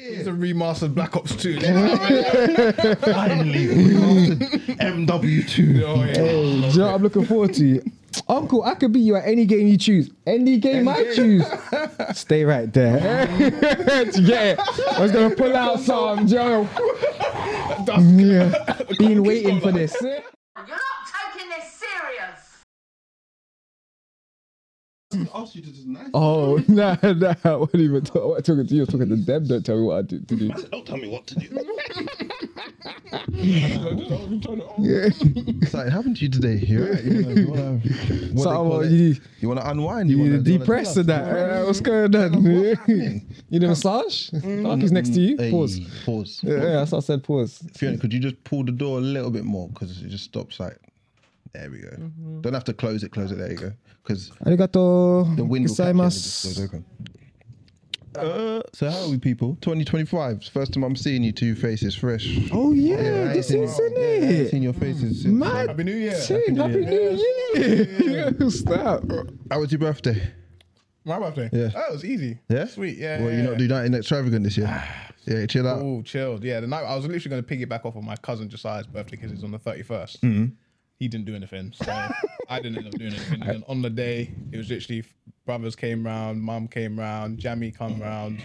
It's a remastered Black Ops 2. Finally, remastered MW2. Oh, yeah. Hey, do you know what I'm looking forward to? Uncle, I could beat you at any game you choose. Any game I choose. Stay right there. Do you get it? I was going to pull out some, Joe. Yeah. Been waiting for this. You're not taking this serious. Asked you to do nice. Oh, nah. What are you even talking to you? Talking to them. Don't tell me what I do to do. Don't tell me what to do. Yeah. Something happened to you today. You want to unwind? You depressed and that. What's going on? You need a massage? Darky's next to you. Pause. Pause. Yeah, that's what I said. Pause. Fiona, could you just pull the door a little bit more? Because it just stops like. There we go. Don't have to close it. There you go. Because Arigato. the wind will catch it and it just Gozaimasu. goes open. So how are we, people? 2025. It's first time I'm seeing you two faces fresh. Oh yeah, I ain't this seen is you- in I ain't it. seen your faces since. Mad Happy New Year. thing. Happy New Year. Stop. How was your birthday? My birthday. Yeah. Oh, it was easy. Yeah? Sweet. Yeah. Well, you not do nothing extravagant this year. Yeah, chill out. Oh, chilled. Yeah, the night I was literally going to piggyback off of my cousin Josiah's birthday because it's on the 31st. He didn't do anything, so I didn't end up doing anything. And then on the day, it was literally brothers came round, mum came round, Jamie come round,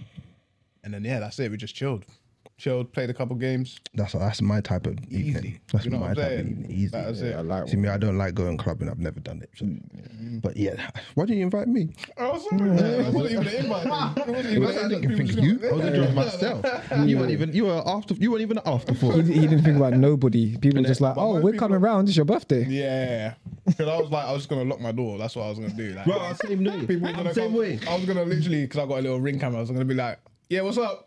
and then that's it. We just chilled, played a couple games. That's my type of evening. Easy. That's You know my what I'm type of saying? evening. Easy. That's it. I like See me, I don't like going clubbing. I've never done it. So. But yeah, why didn't you invite me? Oh, sorry. It wasn't even an invite. It wasn't even I didn't think of you. I was enjoying myself. You weren't even. You weren't even an afterthought. He didn't think about nobody. People were just like, But oh, most we're people- coming round. It's your birthday. Yeah, because I was just gonna lock my door. That's what I was gonna do. Like, Bro, same way. people were gonna Same come- way. I was gonna literally, because I got a little ring camera. I was gonna be like, "Yeah, what's up?"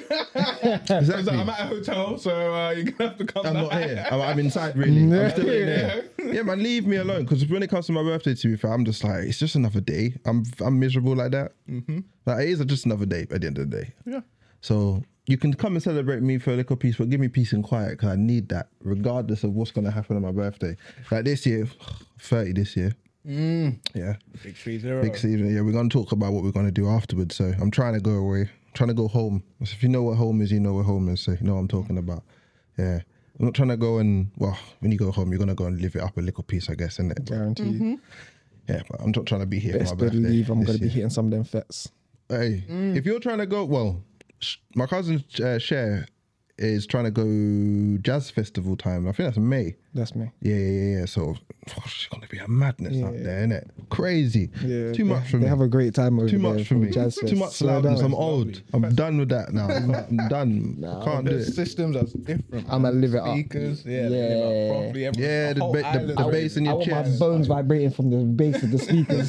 Exactly. I'm at a hotel, so you're gonna have to come. I'm down. not here. I'm inside, really. I'm still in there. Yeah, man, leave me alone. Because when it comes to my birthday, to be fair, I'm just like, it's just another day. I'm miserable like that. Like, it is just another day at the end of the day. Yeah. So you can come and celebrate me for a little piece, but give me peace and quiet because I need that, regardless of what's going to happen on my birthday. Like this year, 30 this year. Yeah. Big 3-0. Big season. Yeah, we're going to talk about what we're going to do afterwards. So I'm trying to go away, trying to go home. So if you know what home is, you know what home is. So you know what I'm talking about. Yeah. I'm not trying to go and, well, when you go home, you're going to go and live it up a little piece, I guess, isn't it? Guarantee. Yeah, but I'm not trying to be here Best for my birthday. believe I'm this going to be year. hitting some of them fets. Hey, if you're trying to go, well, my cousin Cher is trying to go jazz festival time. I think that's May. That's me. Yeah. So it's gonna be a madness out there, isn't it? Crazy. Yeah, Too much for me. They have a great time over Too there. much for from me. Jazz Too Fest. much Slow loudness. down. I'm old. I'm done with that now. I'm done. Can't do There's it. systems that's different. I'ma live it up. Speakers, they live it up properly. Yeah, the whole ba- the- island the is- bass in I your want my chest. bones vibrating from the base of the speakers.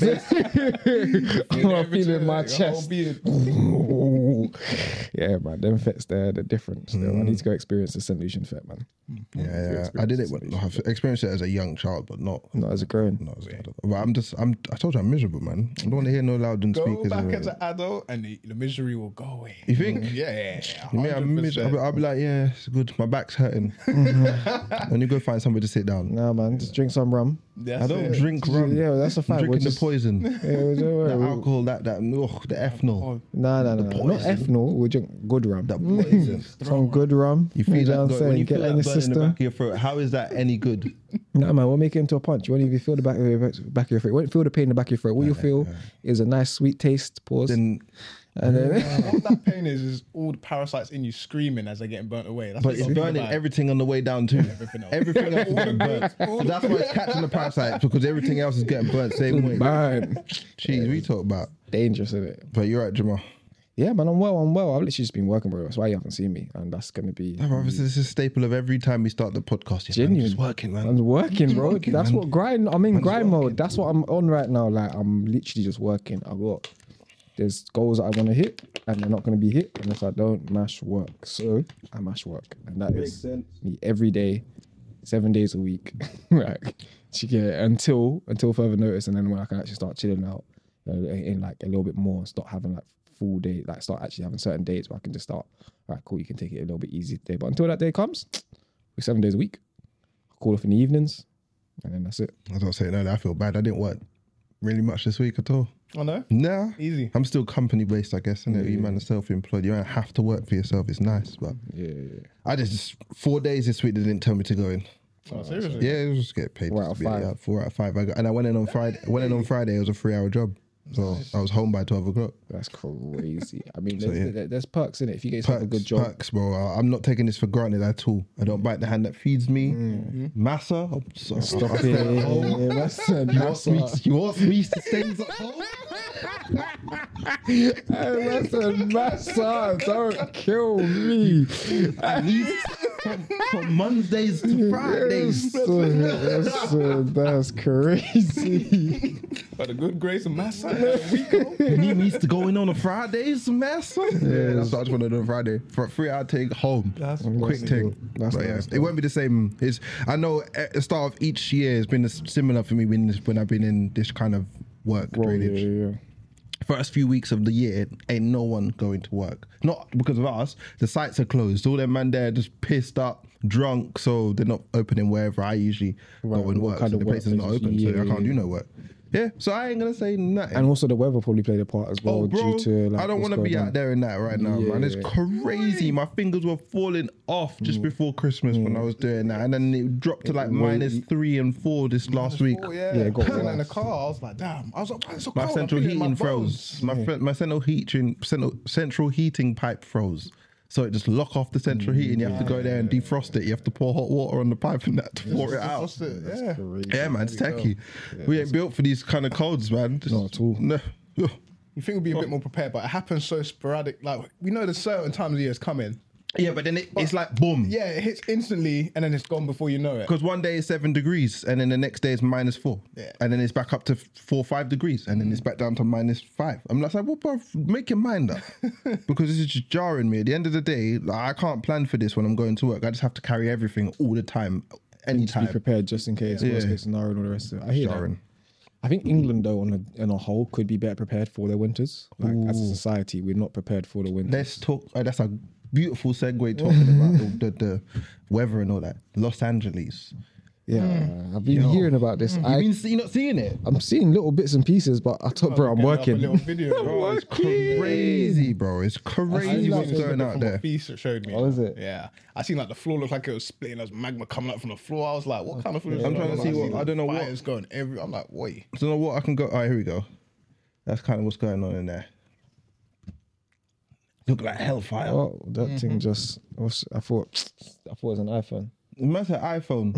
I'm everything, feeling my like, your whole chest. being- Yeah, man, them fets they're different. Still, I need to go experience the St. Lucian fet, man. Yeah. I did it. I've experienced it as a young child, but not. Not as a grown. Not as adult. But I told you I'm miserable, man. I don't want to hear no loud and Go speakers. back as an adult and the misery will go away. You think? Yeah. You mean I'm 100%. miserable? I'll be like, yeah, it's good. My back's hurting. And you go find somewhere to sit down. Nah, man, just drink some rum. That's I don't it. drink rum. Yeah, that's a I'm fact. drinking We'll the just- poison, Yeah, don't the worry. alcohol, the ethanol. Nah, not poison. ethanol. We'll drink good rum. The poison. Some good rum. You feel know that what I'm when saying? you Get feel that in that your burn in the back system. of your throat. How is that any good? Nah, man, we'll make it into a punch. You won't even feel the back of your throat. You won't feel the pain in the back of your throat. What you feel is a nice sweet taste. Pause. Then, And then What that pain is all the parasites in you screaming as they're getting burnt away. That's but what it's some people burning like. everything on the way down too. Everything else. Everything else is getting burnt. So that's why it's catching the parasites because everything else is getting burnt same way. burn. Jeez, we talk about. Dangerous, isn't it? But you're right, Jamal. Yeah, man, I'm well. I've literally just been working, bro. That's why you haven't seen me. And that's going to be... No, bro, this is a staple of every time we start the podcast. Yeah, man, Genuine. just working, man. I'm working, bro. working, That's man. what grind. I'm in Man's grind working. mode. That's what I'm on right now. Like I'm literally just working. There's goals that I want to hit, and they're not going to be hit unless I don't mash work. So I mash work, and that is me every day, 7 days a week, like until further notice, and then when I can actually start chilling out in like a little bit more, start having like full day, like start actually having certain days where I can just start. All right, cool. You can take it a little bit easy today, but until that day comes, we're 7 days a week. Call off in the evenings, and then that's it. I was saying, no, I feel bad. I didn't work really much this week at all. I know. Nah, Easy. I'm still company based, I guess. And you man are self-employed. You don't have to work for yourself. It's nice, but Yeah. I just 4 days this week. They didn't tell me to go in. Oh, seriously? Yeah, it was just get paid. 4 out of 5. Yeah, 4 out of 5. I went in on Friday. It was a 3-hour job, so I was home by 12 o'clock. That's crazy. I mean, So, there's perks in it. If you get yourself a good job. Perks, bro. I'm not taking this for granted at all. I don't bite the hand that feeds me. Massa, Stop it. That's you want me to stay at home? Massa, don't kill me. At least from Mondays to Fridays. That's crazy. By the good grace of my son, a week ago. You need me to go in on a Fridays, Massa? Yeah, that's what I just want to do on Friday. For a 3-hour take home. That's quick thing. That's But nice, it won't be the same. I know at the start of each year has been similar for me when I've been in this kind of work drainage. Yeah. First few weeks of the year, ain't no one going to work. Not because of us. The sites are closed. All them man there just pissed up, drunk, so they're not opening wherever I usually Right, go and what work. kind So of the place is not workplaces? open, so I Yeah. can't do no work. Yeah, so I ain't gonna say nothing. And also the weather probably played a part as well Oh, bro, due to like I don't what's want to be going out on. there in that right now, man. It's Yeah. crazy. My fingers were falling off just before Christmas when I was doing that, and then it dropped to like -3 and 4 this last week. Oh, yeah. Yeah, it got I was in the worse. car. I was like, damn. I was like, why is it so My cold? central I feel it in heating my froze. bones. My central heating pipe froze. So it just lock off the central heating. You have to go there and defrost it. You have to pour hot water on the pipe and that to pour it out. Lost it, yeah. Yeah, man, it's techie. We ain't built for these kind of colds, man. Just, Not at all. No. You think we'd be a bit more prepared, but it happens so sporadic. Like, we know there's certain times of year it's coming. Yeah, but then it's like boom. Yeah, it hits instantly and then it's gone before you know it. Because one day it's 7 degrees and then the next day it's -4. Yeah. And then it's back up to 4 or 5 degrees and then it's back down to -5. I'm like, well, bro, make your mind up. Because this is just jarring me. At the end of the day, like, I can't plan for this when I'm going to work. I just have to carry everything all the time, To anytime. be prepared just in case, worst Yeah. case scenario and all the rest of it. I hear that. Jarring. I think England though on a whole could be better prepared for their winters. Like as a society, we're not prepared for the winters. Let's talk. That's a beautiful segue talking about the weather and all that. Los Angeles. Yeah, I've been hearing about this. You're not seeing it? I'm seeing little bits and pieces, but I thought, bro, I'm Getting up working. A little video, bro. It's crazy, bro. It's crazy what's going out there. Feast showed me. Oh, is it? Yeah, I seen like the floor looked like it was splitting. There's magma coming up from the floor. I was like, what kind of food? I'm trying to see what- I don't know what- fires going every. I'm like, wait. I don't know what I can go. All right, here we go. That's kind of what's going on in there. Look like hellfire. Oh, that thing just. I thought it was an iPhone. Man said iPhone.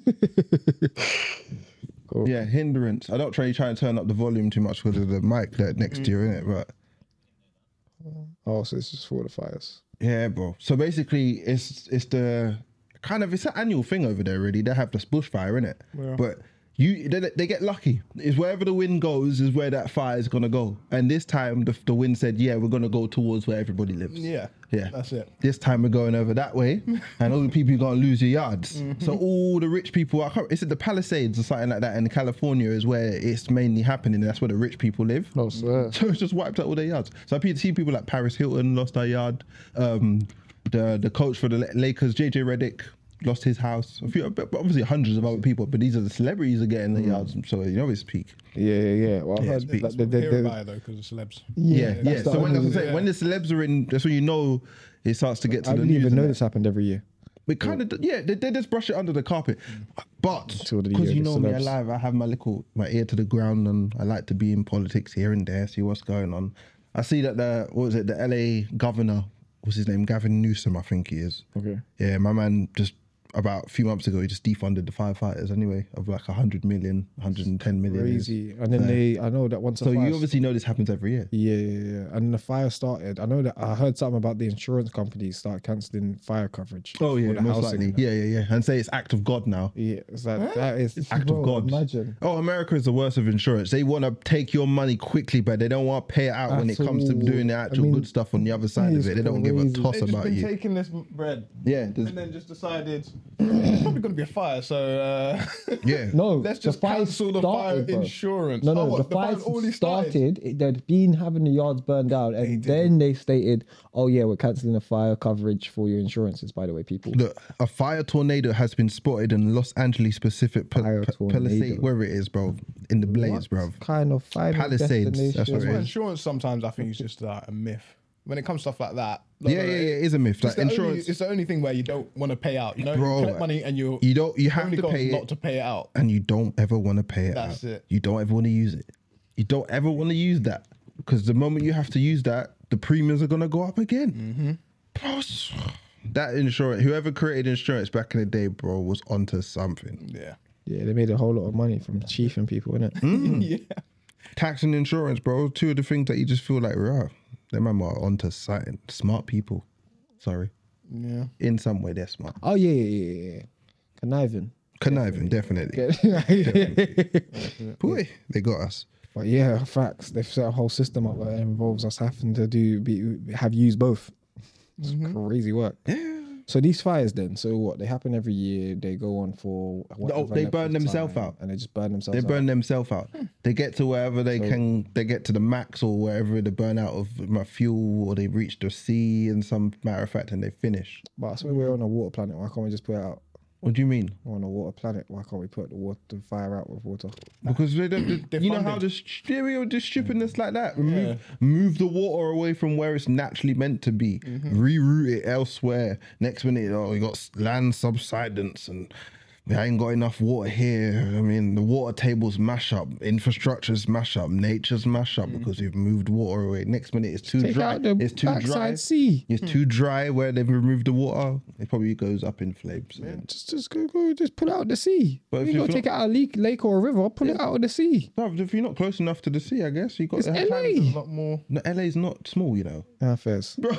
Cool. Yeah, hindrance. I don't try and turn up the volume too much because of the mic that next to you, innit? But Oh, so it's just for the fires. yeah, bro. So basically, it's the kind of it's an annual thing over there. Really, they have this bushfire in it, but they get lucky. Is wherever the wind goes is where that fire is gonna go. And this time the wind said, yeah, we're gonna go towards where everybody lives. Yeah, Yeah, that's it. This time we're going over that way, and all the people are gonna lose your yards. So all the rich people, is it the Palisades or something like that in California is where it's mainly happening. And that's where the rich people live. No, swear. So it's just wiped out all their yards. So I see people like Paris Hilton lost their yard. The coach for the Lakers, JJ Redick, lost his house. A few, but obviously hundreds of other people. But these are the celebrities are getting the yards. So you know it's peak. Yeah. Well, I Yeah, heard it's big. that Hear about it though, because of celebs. Yeah. that's the So when, only- when the celebs are in, that's when you know it starts to get to I the didn't news. even and know that. this happened every year. We kind of, they just brush it under the carpet. But Till the because year you the know me celebs. alive, I have my ear to the ground, and I like to be in politics here and there, see what's going on. I see that the LA governor, what's his name, Gavin Newsom, I think he is. Okay. Yeah, my man just about a few months ago, he just defunded the firefighters anyway of like 100 million, 110 million. Crazy. And then I know that once So a fire you obviously know this happens every year. Yeah. And the fire started. I know that I heard something about the insurance companies start cancelling fire coverage. Oh yeah, for the most housing. likely. Yeah. And say it's act of God now. Yeah, it's like that is Act of God. Imagine. Oh, America is the worst of insurance. They want to take your money quickly, but they don't want to pay it out when it At comes to all. doing the actual I mean, good stuff on the other side of it's it. They don't give a crazy. toss They've just about been you. taking this bread Yeah, and then just decided It's probably going to be a fire, so Yeah. No, let's just the fire cancel the fire started, bro. insurance. No, Oh, the what, fire fire's already started. They'd been having the yards burned down, and then they stated, "Oh yeah, we're cancelling the fire coverage for your insurances." By the way, people. Look, a fire tornado has been spotted in Los Angeles Pacific Fire tornado. Palisade, wherever it is, bro. In the blaze, bro. What kind of final Palisades, that's what it destination? is. Insurance sometimes I think is just a myth. When it comes to stuff like that, Yeah, it is a myth. Like insurance, it's the only thing where you don't want to pay out. You know, Bro, you collect money and you have only to goes pay it. not to pay it out. and you don't ever want to pay it That's out. it. You don't ever want to use it. You don't ever want to use that because the moment you have to use that, the premiums are gonna go up again. Plus, that insurance, whoever created insurance back in the day, bro, was onto something. Yeah, Yeah, they made a whole lot of money from chiefing people, innit? yeah. Tax and insurance, bro, two of the things that you just feel like, rah, them man are onto something. Smart people. Sorry. Yeah. In some way, they're smart. Oh yeah. Conniving. Conniving, definitely. Boy, they got us. But yeah, facts. They've set a whole system up that involves us having to have used both. It's crazy work. So these fires then, so what? They happen every year. They go on for whatever they length burn of themselves time, out. and they just burn themselves They out. burn themselves out. They get to wherever they can. They get to the max or wherever they burn out of my fuel, or they reach the sea. In some matter of fact, and they finish. But I swear we're on a water planet. Why can't we just put it out? What do you mean? We're on a water planet. Why can't we put the fire out with water? Because they don't. You know how the stupidness like that. Move the water away from where it's naturally meant to be. Reroute it elsewhere. Next minute, you got land subsidence and. I ain't got enough water here. I mean, the water tables mash up, infrastructure's mash up, nature's mash up because you've moved water away. Next minute, it's too Take dry. out the It's too dry. backside sea. It's too dry where they've removed the water. It probably goes up in flames. Just go, just pull it out of the sea. But if you you're go take it out of a lake or a river, pull it out of the sea. No, if you're not close enough to the sea, I guess you got to have LA. time. A lot more. No, LA's not small, you know. Ah, fairs. Bro,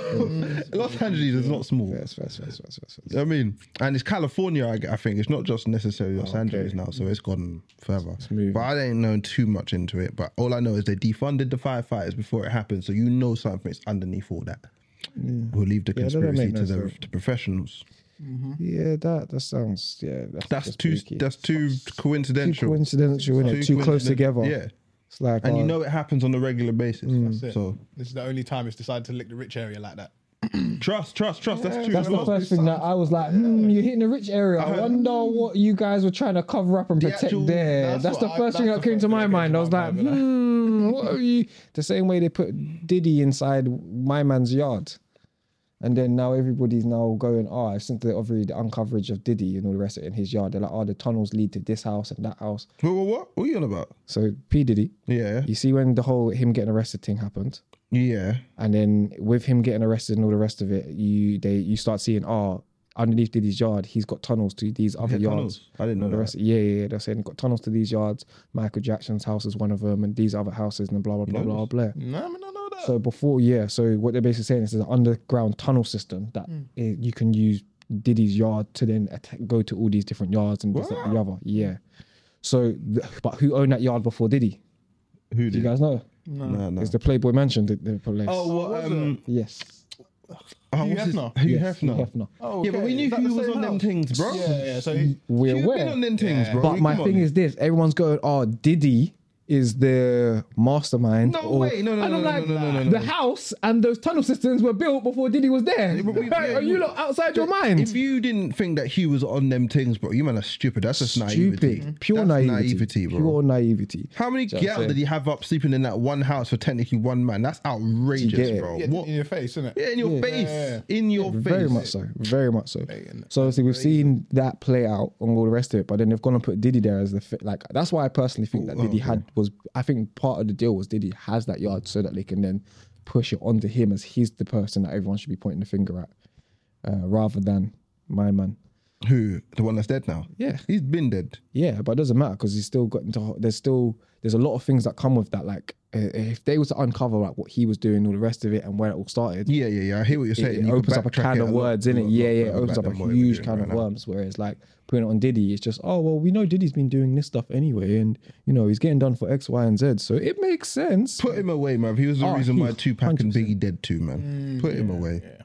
Los Angeles is not small. Fairs. I mean, and it's California, I think. It's not just necessarily Los Angeles now, so it's gone further. moving. But I ain't known too much into it. But all I know is they defunded the firefighters before it happened, so you know something's underneath all that. We'll leave the Yeah, that don't conspiracy make no to sense. the professionals. Yeah, that sounds That's just too spooky. too coincidental. Too coincidental, innit? Too close together. Yeah, It's like and you know it happens on a regular basis. That's it. So This is the only time it's decided to lick the rich area like that. trust. That's true. that's the first thing that I was like, you're hitting the rich area. I wonder what you guys were trying to cover up and The protect actual- there. That's the first thing that came to my mind. I was like, what are you? The same way they put Diddy inside my man's yard. And then now everybody's now going, since the uncoverage of Diddy and all the rest of it in his yard, they're like, the tunnels lead to this house and that house. What are you on about? So P. Diddy, Yeah, you see when the whole him getting arrested thing happened, yeah. and then with him getting arrested and all the rest of it, you start seeing, underneath Diddy's yard, he's got tunnels to these other had yards. tunnels? I didn't know And the that. rest, yeah. They're saying he's got tunnels to these yards. Michael Jackson's house is one of them, and these other houses, and blah blah blah blah blah. No, I mean, I know that. So what they're basically saying is there's an underground tunnel system that you can use Diddy's yard to then go to all these different yards and this, that, and the other. Yeah. So, but who owned that yard before Diddy? Who Do you guys know? No. It's the Playboy Mansion. The place. Oh, what? Yes. Hugh what's his- Hefner. Hugh Yes, Hefner. Hefner. Oh, Yeah, but we okay. knew Is that Hugh the was same on them house? things, bro. Yeah. So We're You've aware. been on them things, bro. But my Come thing on. is this: everyone's going, Diddy is the mastermind. No way. No, And I'm like, no. the house and those tunnel systems were built before Diddy was there. but we- Are you lot outside your mind? If you didn't think that Hugh was on them things, bro, you man are stupid. That's just naivety. Stupid. Pure That's naivety. bro. Pure naivety. How many Do you know what I'm girls saying? did he have up sleeping in that one house for technically one man? That's outrageous, get it? bro. yeah, What? in your face, isn't it? Yeah, in your face. Yeah. In your face. Very much so. Very much so. and So obviously we've seen that play out on all the rest of it, but then they've gone and put Diddy there as like that's why I personally think that Diddy I think part of the deal was Diddy has that yard so that they can then push it onto him as he's the person that everyone should be pointing the finger at, rather than my man. Who? The one that's dead now? Yeah. He's been dead. Yeah, but it doesn't matter because he's still got into. There's a lot of things that come with that. Like if they was to uncover like what he was doing, all the rest of it, and where it all started, Yeah. I hear what you're saying. it You opens can up a backtrack can it of lot- words, innit? lot Yeah, it further opens back up a than what we're huge doing can right of now. worms. Whereas like putting it on Diddy, it's just well we know Diddy's been doing this stuff anyway, and he's getting done for X, Y, and Z, so it makes sense. Put him away, man. He was the Oh, reason why he's Tupac and 100%. Biggie dead too, man. Put him away.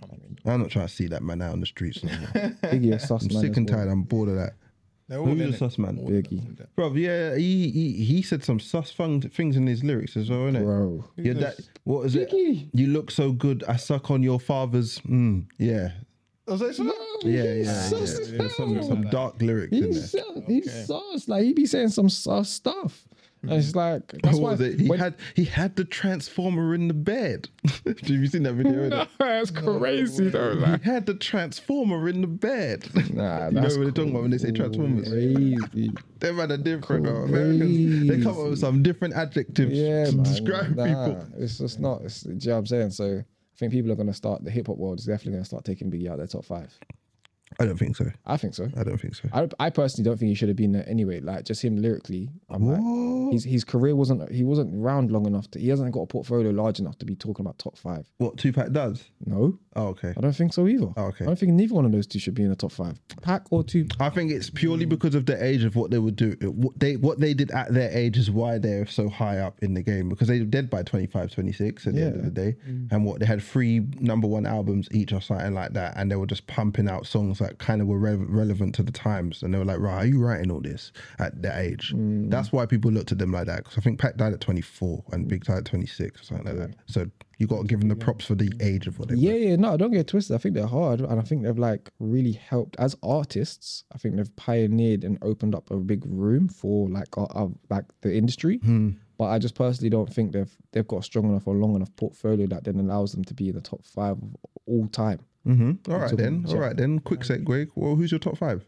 I'm not trying to see that man out on the streets no more. Biggie a sus I'm man. sick as and well. tired. I'm bored of that. They're all Who's in the it. sus man? All Biggie. of them. Bro, yeah, he said some sus things in his lyrics as well, innit? Bro. Yeah, that, what is it? Biggie. You look so good, I suck on your father's. Yeah. Was that so? Yeah. Sus There's some dark lyrics in there. He's sus. Like, he be saying some sus stuff. And it's like, that's What why. was it? He had the transformer in the bed. Have you seen that video? No, that's crazy though. Like, He had the transformer in the bed. nah, You know that's what they're talking about when they say transformers? crazy. Them man are different. Though. Americans, they come up with some different adjectives Yeah, to man. describe people. It's just not. Do you know what I'm saying? So I think people are going to start, the hip hop world is definitely going to start taking Biggie out of their top 5. I don't think so. I think so. I don't think so. I personally don't think he should have been there anyway. Like, just him lyrically, I'm like, his career wasn't round long enough he hasn't got a portfolio large enough to be talking about top 5. What Tupac does? No, Oh, okay. I don't think so either. Oh, okay. I don't think neither one of those two should be in the top 5. Pac or Tupac. I think it's purely because of the age of what they would do. What they did at their age is why they're so high up in the game, because they were dead by 25, 26 at the end of the day. And what they had 3 number 1 albums each or something like that, and they were just pumping out songs that kind of were relevant to the times. And they were like, right, are you writing all this at that age? That's why people looked at them like that, because I think Pac died at 24 and Big died at 26 or something like that. So you got to give them the props for the age of what they were. Yeah, no, don't get it twisted. I think they're hard, and I think they've like really helped as artists. I think they've pioneered and opened up a big room for like the industry. But I just personally don't think they've got a strong enough or long enough portfolio that then allows them to be in the top 5 of all time. All right then. Quick segue. Well, who's your top 5?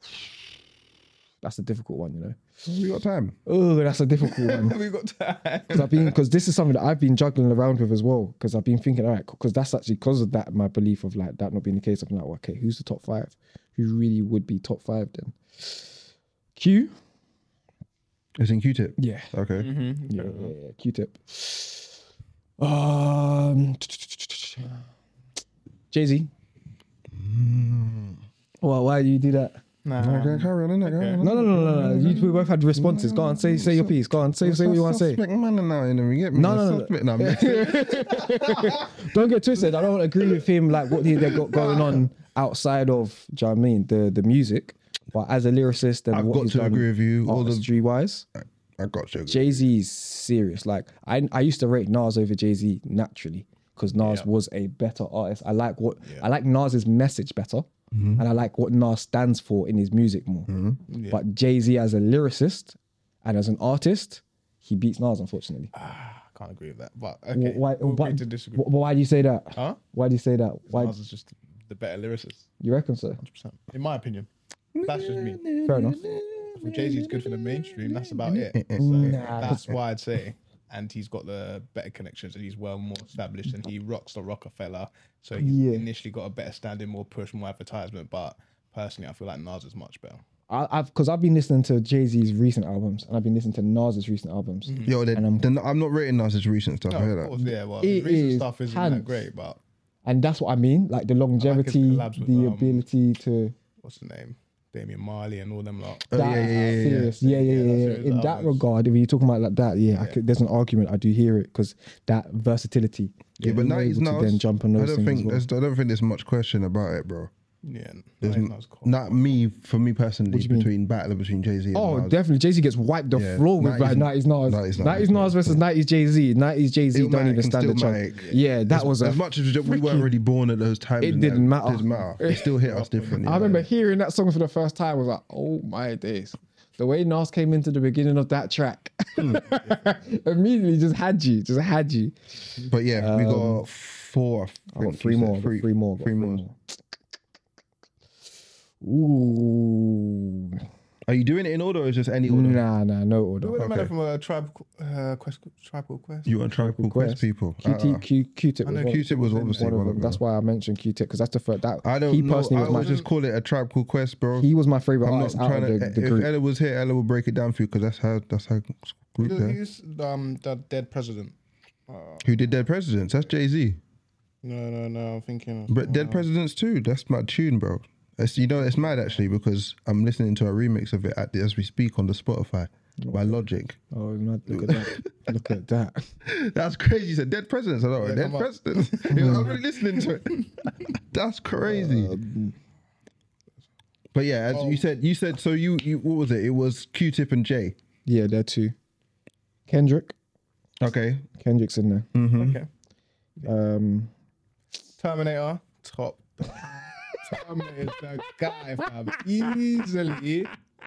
That's a difficult one, you know. We got time. Oh, that's a difficult one. We got time. Because this is something that I've been juggling around with as well. Because I've been thinking, all right, because that's actually because of that, my belief of like that not being the case. I'm like, well, okay, who's the top 5? Who really would be top 5 then? Q. It's in Q-Tip. Yeah. Okay. Yeah. Q-Tip. Jay-Z. Well, why do you do that? Okay, carry on, innit? Carry on. No. We both had responses. Go on, say your piece. Go on, say what you want to say. No. Don't get twisted. I don't agree with him like what they got going on outside of, do you know what I mean, the music. But as a lyricist and I've what got he's to done agree with you. artistry wise, I got to agree. Jay-Z's serious. Like I used to rate Nas over Jay-Z naturally because Nas was a better artist. I like Nas's message better. And I like what Nas stands for in his music more. But Jay-Z as a lyricist and as an artist, he beats Nas, unfortunately. I can't agree with that. But okay, Why, we'll but, agree to disagree. why do you say that? Huh? Why do you say that? Why? Nas is just the better lyricist, You reckon so? 100%. In my opinion. That's just me. Fair enough. If Jay-Z's good for the mainstream, that's about it. So Nah, that's why I'd say. And he's got the better connections and he's well more established and he rocks the Rockefeller. So he initially got a better standing, more push, more advertisement. But personally, I feel like Nas is much better. Because I've been listening to Jay-Z's recent albums and I've been listening to Nas's recent albums. Yo, I'm not rating Nas's recent stuff. I hear Of that. course, yeah, well, It his recent is stuff isn't pants. that great, but And that's what I mean, like the longevity, collabs with, the ability to. what's the name? Damian Marley and all them lot. Serious. Yeah. serious In that albums. regard, if you're talking about like that, there's an argument. I do hear it because that versatility. Yeah, but being now he's able to not. then jump on those I don't things think as well. I don't think there's much question about it, bro. Yeah, There's Nas cool. not me for me personally between between Jay-Z and Oh, Nas. definitely. Jay-Z gets wiped the Yeah, floor with 90s like 90s Nas. 90s 90s Nas versus 90s Jay-Z. 90s Jay-Z don't Illmatic even and stand a Stillmatic. chance. Yeah, that was as much as we weren't really born at those times. It and didn't that, matter. It didn't matter. It still hit us differently. I remember hearing that song for the first time. I was like, oh my days. The way Nas came into the beginning of that track, immediately just had you. But yeah, we got 4. I got three more. Three more. Three more. Ooh. Are you doing it in order or is just any order? Nah, no order. Who would have Okay. met from a Tribe Called Quest? You want Tribe Called Quest people? Q-Tip. I know was Q-Tip was one obviously of one of them. them. That's why I mentioned Q-Tip because that's the first. That I don't he know. personally I was would my. just call it a Tribe Called Quest, bro. He was my favorite I'm not artist out trying of to. the If group. Ella was here, Ella will break it down for you because that's her group there. He's the dead president. Who did Dead Presidents? That's Jay-Z. No, I'm thinking. But Dead Presidents too. That's my tune, bro. It's mad actually because I'm listening to a remix of it as we speak on the Spotify. by Logic. Oh, look at that. Look at that. That's crazy. You said Dead Presidents. I don't know. Dead Presidents. I'm really listening to it. That's crazy. But yeah, as you said. So you what was it? It was Q-Tip and Jay. Yeah, they're two. Kendrick. Okay. Kendrick's in there. Okay. Um, Terminator, top. Terminator's the guy, fam. Easily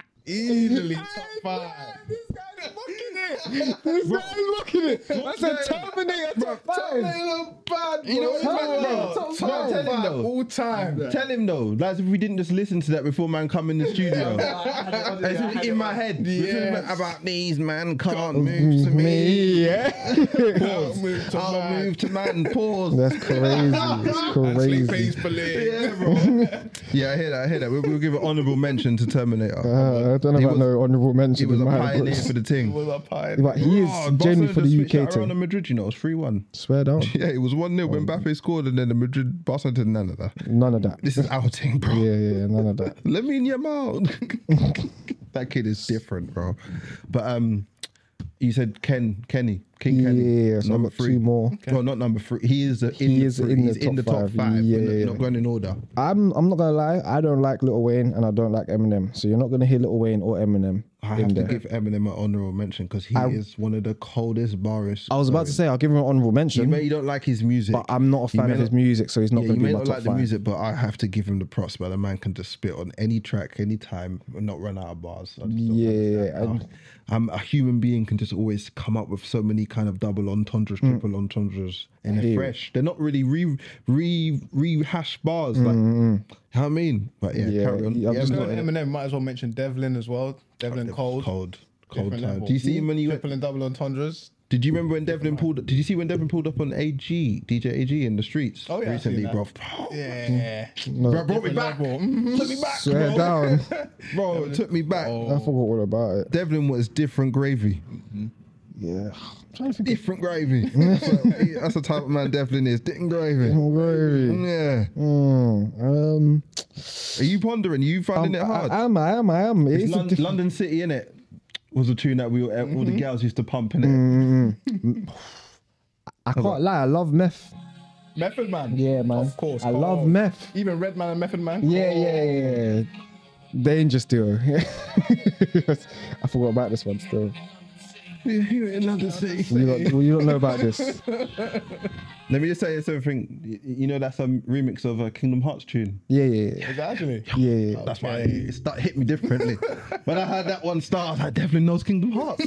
top 5. This guy's looking it. This guy's looking it. That's a Terminator top 5. Terminator bad, bro. You know what's mad, bro? Top Tell him 5 though. all time. Tell him though, like if we didn't just listen to that before man come in the studio. It's in my head. Yes. About these man can't move to me. yeah. Pause. I'll move to man. Pause. That's crazy. It's Actually crazy. pays for leg. Yeah, bro. Yeah, I hear that. We'll give an honourable mention to Terminator. I don't know He about was- no honourable He mention. was a in my pioneer books. for the thing. Was a pie. But he is genuinely for the UK Around the team. Madrid, you know, it was 3-1. Swear down. Yeah, it was 1-0 when Mbappe scored, and then the Madrid Barcelona did none of that. None of that. This is our team, bro. Yeah, none of that. Let me in your mouth. That kid is different, bro. But you said King Kenny. Yeah, so I've number got 3. two more. Well, not number 3. He is He's in the top 5. Yeah, You're yeah. not going in order. I'm not gonna lie. I don't like Lil Wayne and I don't like Eminem. So you're not gonna hear Lil Wayne or Eminem I in have to there. give Eminem an honourable mention because he is one of the coldest barists. I was about to say I'll give him an honourable You mention, may don't like his music, but I'm not a You fan may of his not- music, so he's not Yeah, gonna you be may my not top like 5. the music, but I have to give him the props. But the man can just spit on any track, anytime, and not run out of bars. I just don't Yeah, understand how a human being can just always come up with so many kind of double entendres, triple entendres, and they're hear fresh. They're not really rehashed bars, like you know what I mean. But yeah, Yeah, carry on. I'm just Going not- Eminem, might as well mention Devlin as well. Devlin Cold. Cold Different time. level. Do you see him when you? Triple and double entendres? Did you remember when Devlin pulled? Did you see when Devlin pulled up on DJ AG in the streets? Oh, yeah, I recently, seen bro. Yeah. Bro, brought me back. Level. Took me back, Swear bro. down. Bro, it took me back. I forgot all about it. Devlin was different gravy. Yeah. I'm trying to think Different gravy. That's the type of man Devlin is. Different gravy. of gravy. Yeah. Are you pondering? Are you finding it hard? I am. It It's is a different- London City, innit? Was a tune that all the girls used to pump, innit? I can't lie. I love meth. Method Man. Yeah, man. Of course. I love Cold. meth. Even Redman and Method Man. Yeah. Danger still. I forgot about this one still. You're in London City. You don't know about this. Let me just say something. You know that's a remix of a Kingdom Hearts tune. Yeah. Is that actually? Yeah. That's why it hit me differently. When I heard that one start, I was like, Devlin knows Kingdom Hearts.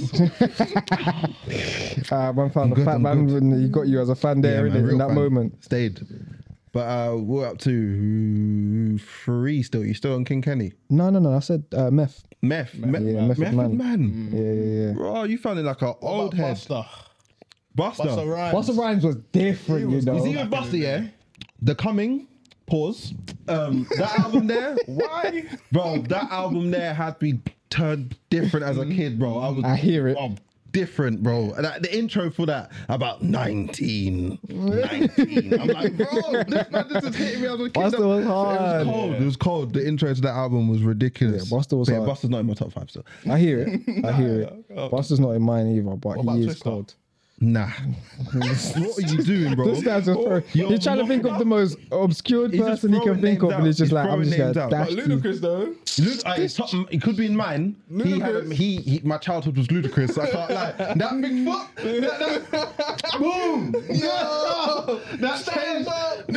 Man found the good, fat I'm man good. when he got you as a fan there, man, innit, real in that fan. moment. Stayed. But we're up to 3 still. You still on King Kenny? No. I said meth. Meth. Yeah, Method Man. Yeah. Bro, you sounded like an old head. Buster. Buster. Buster Rhymes. Busta Rhymes was different, you know. You see with Buster, yeah? The Coming, pause. That album there, Why? bro, that album there had me turned different as a kid, bro. I hear it. Different, bro. And the intro for that, about 19. I'm like, bro, this man just hitting me as a kid. Busta was hard. It was cold. The intro to that album was ridiculous. Yeah, Busta was hard. Busta's not in my top 5, so. I hear it. Busta's not in mine either, but about he is Twister? cold. Nah. What are you doing, bro? This guy's just You're he's trying to think of the most obscured He's just person he can throwing think of, names and he's out. just He's like, I'm throwing just names gonna out. dash But you. Ludacris though. It could be in mine. He my childhood was ludicrous. I can't lie. That big foot. Boom. Yo. That stands up.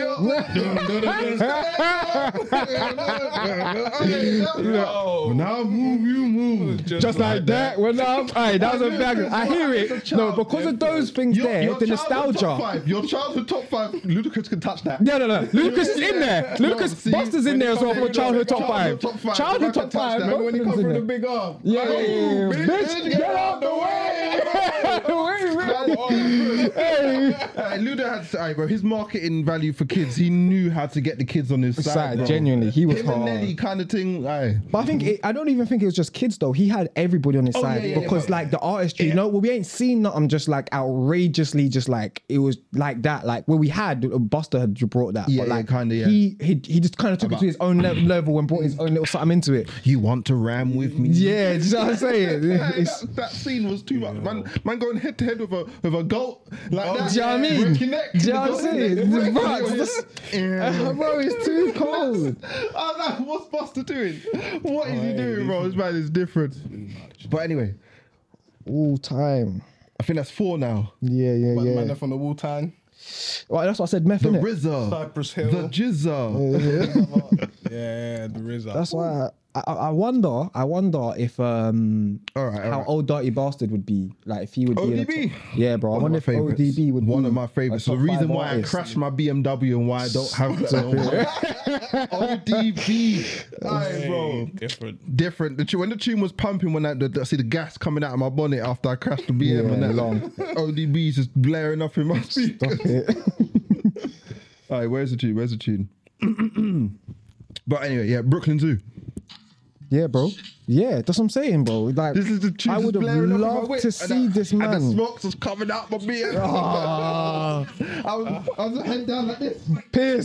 Now move, you move. Just like that. When that was a bag. I hear it. No, because of those things there, the nostalgia. Your childhood top 5. Ludacris can touch that. No. Ludacris is in there. Ludacris see, Buster's in when there it as well comes for to childhood top childhood 5. top five, Childhood I top can touch 5. that. Bro, When he comes through the big arm. Yeah. Oh, Bitch, get out the way. Luda had to, bro. His marketing value for kids, he knew how to get the kids on his side. Bro. Genuinely, he was Him and hard. Nelly kind of thing. Aye. But I think I don't even think it was just kids though. He had everybody on his side yeah, because but- like the artistry, you know, well, we ain't seen nothing just like outrageously, just like it was like that. Like where we had Buster had brought that, Yeah, but like yeah, kinda, yeah. he just kind of took it to his own level and brought his own little something into it. You want to ram with me? Yeah, do you know what I'm saying? It's- that scene was too much. Man going head to head with a goat like that. do you know what I mean? Break your neck. Do you know what I'm saying? Break Bro, your neck. bro, it's too cold. I was like, what's Buster doing? What is he doing, bro? This man is different. But anyway, All time. I think that's 4 now. Yeah. Man from the Wu-Tang. Well, that's what I said, meth, The innit? RZA. Cypress Hill. The Jizza. Yeah, the RZA. That's why I wonder if All right, how old Dirty Bastard would be, like if he would be in a ODB? top, yeah, bro. I One wonder of if my favourites. ODB would be One of my favourites. a The top reason 5 why I artist. crashed my BMW and why I don't have ODB. Aye, bro. Different. When the tune was pumping, when I see the gas coming out of my bonnet after I crashed the BM Yeah, and that long. ODB's just blaring up in my speakers. Stop it. All right, where's the tune? But anyway, yeah, Brooklyn Zoo. Yeah, bro. Yeah, that's what I'm saying, bro. Like, This is the tune. I just would have blaring up in my loved whip, to and see this And the man. smokes was coming out my beard. Ah, I was head down like this. pissed.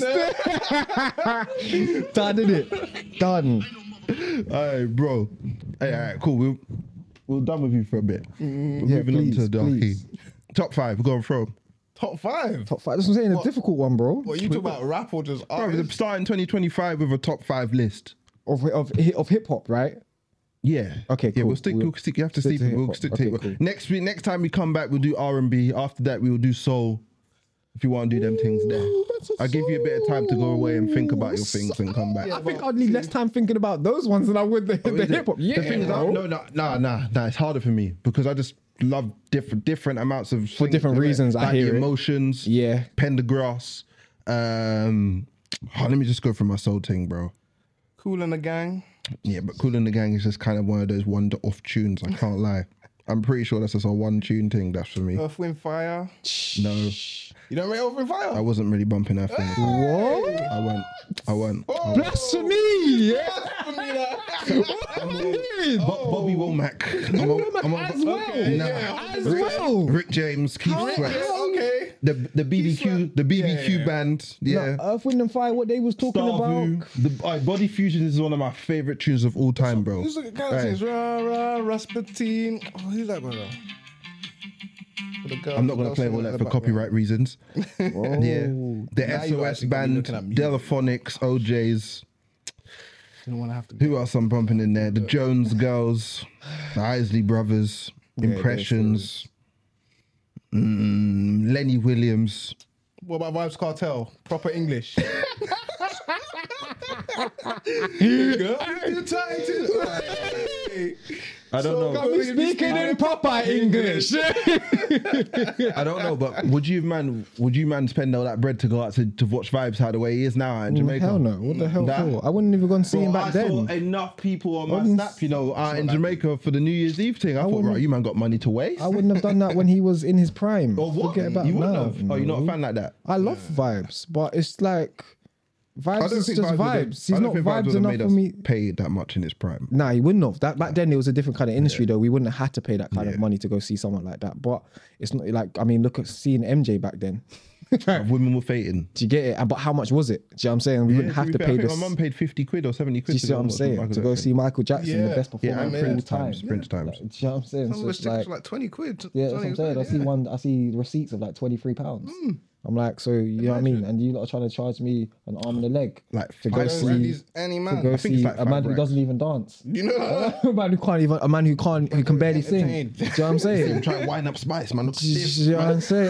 Done, innit? Done. Alright, bro. Hey, alright, cool. We're done with you for a bit. We're Yeah, moving on to Darky. please. Top 5, go on, throw. Top 5. Top 5. That's what I'm saying. A difficult one, bro. What, you talk about rap or just Bro, artists? we're starting 2025 with a top 5 list. Of hip hop, right? Yeah. Okay, Yeah, cool. we'll stick. You have to stick stick. to We'll hip-hop. stick to Okay, hip-hop. cool. Next time we come back, we'll do R&B. After that, we'll do soul. If you want to do them things there, I'll give you a bit of time to go away and think about your things and come back. I think I'd need less time thinking about those ones than I would the Is it? hip hop. Yeah, The thing is, bro. no, it's harder for me because I just love different amounts of For different reasons, I like hear the it. emotions. Yeah. Pendergrass. Let me just go through my soul thing, bro. Cool and the Gang. Yeah, but Kool and the Gang is just kind of one of those one-off tunes. I can't lie. I'm pretty sure that's just a one-tune thing. That's for me. Earth, Wind, Fire. No, You don't rate Earth, Wind, Fire? I wasn't really bumping that thing. What? I went. Blasphemy! Yeah. Bobby Womack. As well. As well. Rick James, Keith Sweat. Okay. The BBQ band. Yeah. Earth, Wind and Fire, what they was talking Starvu. about. Body Fusion is one of my favorite tunes of all time, bro. Who's the guy that sings Rah, Rah, Rasputin? Oh, who's that, brother? I'm not going to play all that for copyright reasons. Yeah. The Now you SOS actually gotta be band, looking at music. Delaphonics, OJs. You don't want to have to. Who else I'm bumping in there? The Jones Girls, the Isley Brothers, Impressions, Lenny Williams. What about Vibes Cartel? Proper English. I don't know. Got me speaking in proper English. I don't know, but would you man spend all that bread to go out to watch Vibes how the way he is now in Jamaica? Hell no. What the hell Nah. for? I wouldn't even go and see him back I then. saw enough people on my Wouldn't- snap, out in Jamaica for the New Year's Eve thing. I thought, wouldn't- right, you man got money to waste. I wouldn't have done that when he was in his prime. Or what? Forget about you wouldn't now. have. Oh, you're not a fan like that. I love Vibes, but it's like Vibes is just would have- vibes. He's I don't not think vibes would have enough made for us me. pay that much in his prime. Nah, he wouldn't have. That back then it was a different kind of industry though. We wouldn't have had to pay that kind of money to go see someone like that. But it's not like, I mean, look at seeing MJ back then. Women were fating. Do you get it? But how much was it? Do you know what I'm saying? We wouldn't have to I pay think this. my mum paid 50 quid or 70 Do quid. you see what I'm saying? To go see Michael Jackson, the Yeah. best Yeah, performer and of all Prince time. times. Prince times. Like, do you know what I'm saying? Some So of the it's tickets like, were like 20 quid. yeah, that's what I'm saying. I see receipts of like £23. I'm like, so you know what I mean? And you lot are trying to charge me an arm and a leg Like to go five see Any to man. go I think it's see like a man £5 who doesn't even dance. You know that? A man who can barely sing. Do you know what I'm saying? Try and wind up Spice, man. Look Do you stiff, know what man. I'm saying?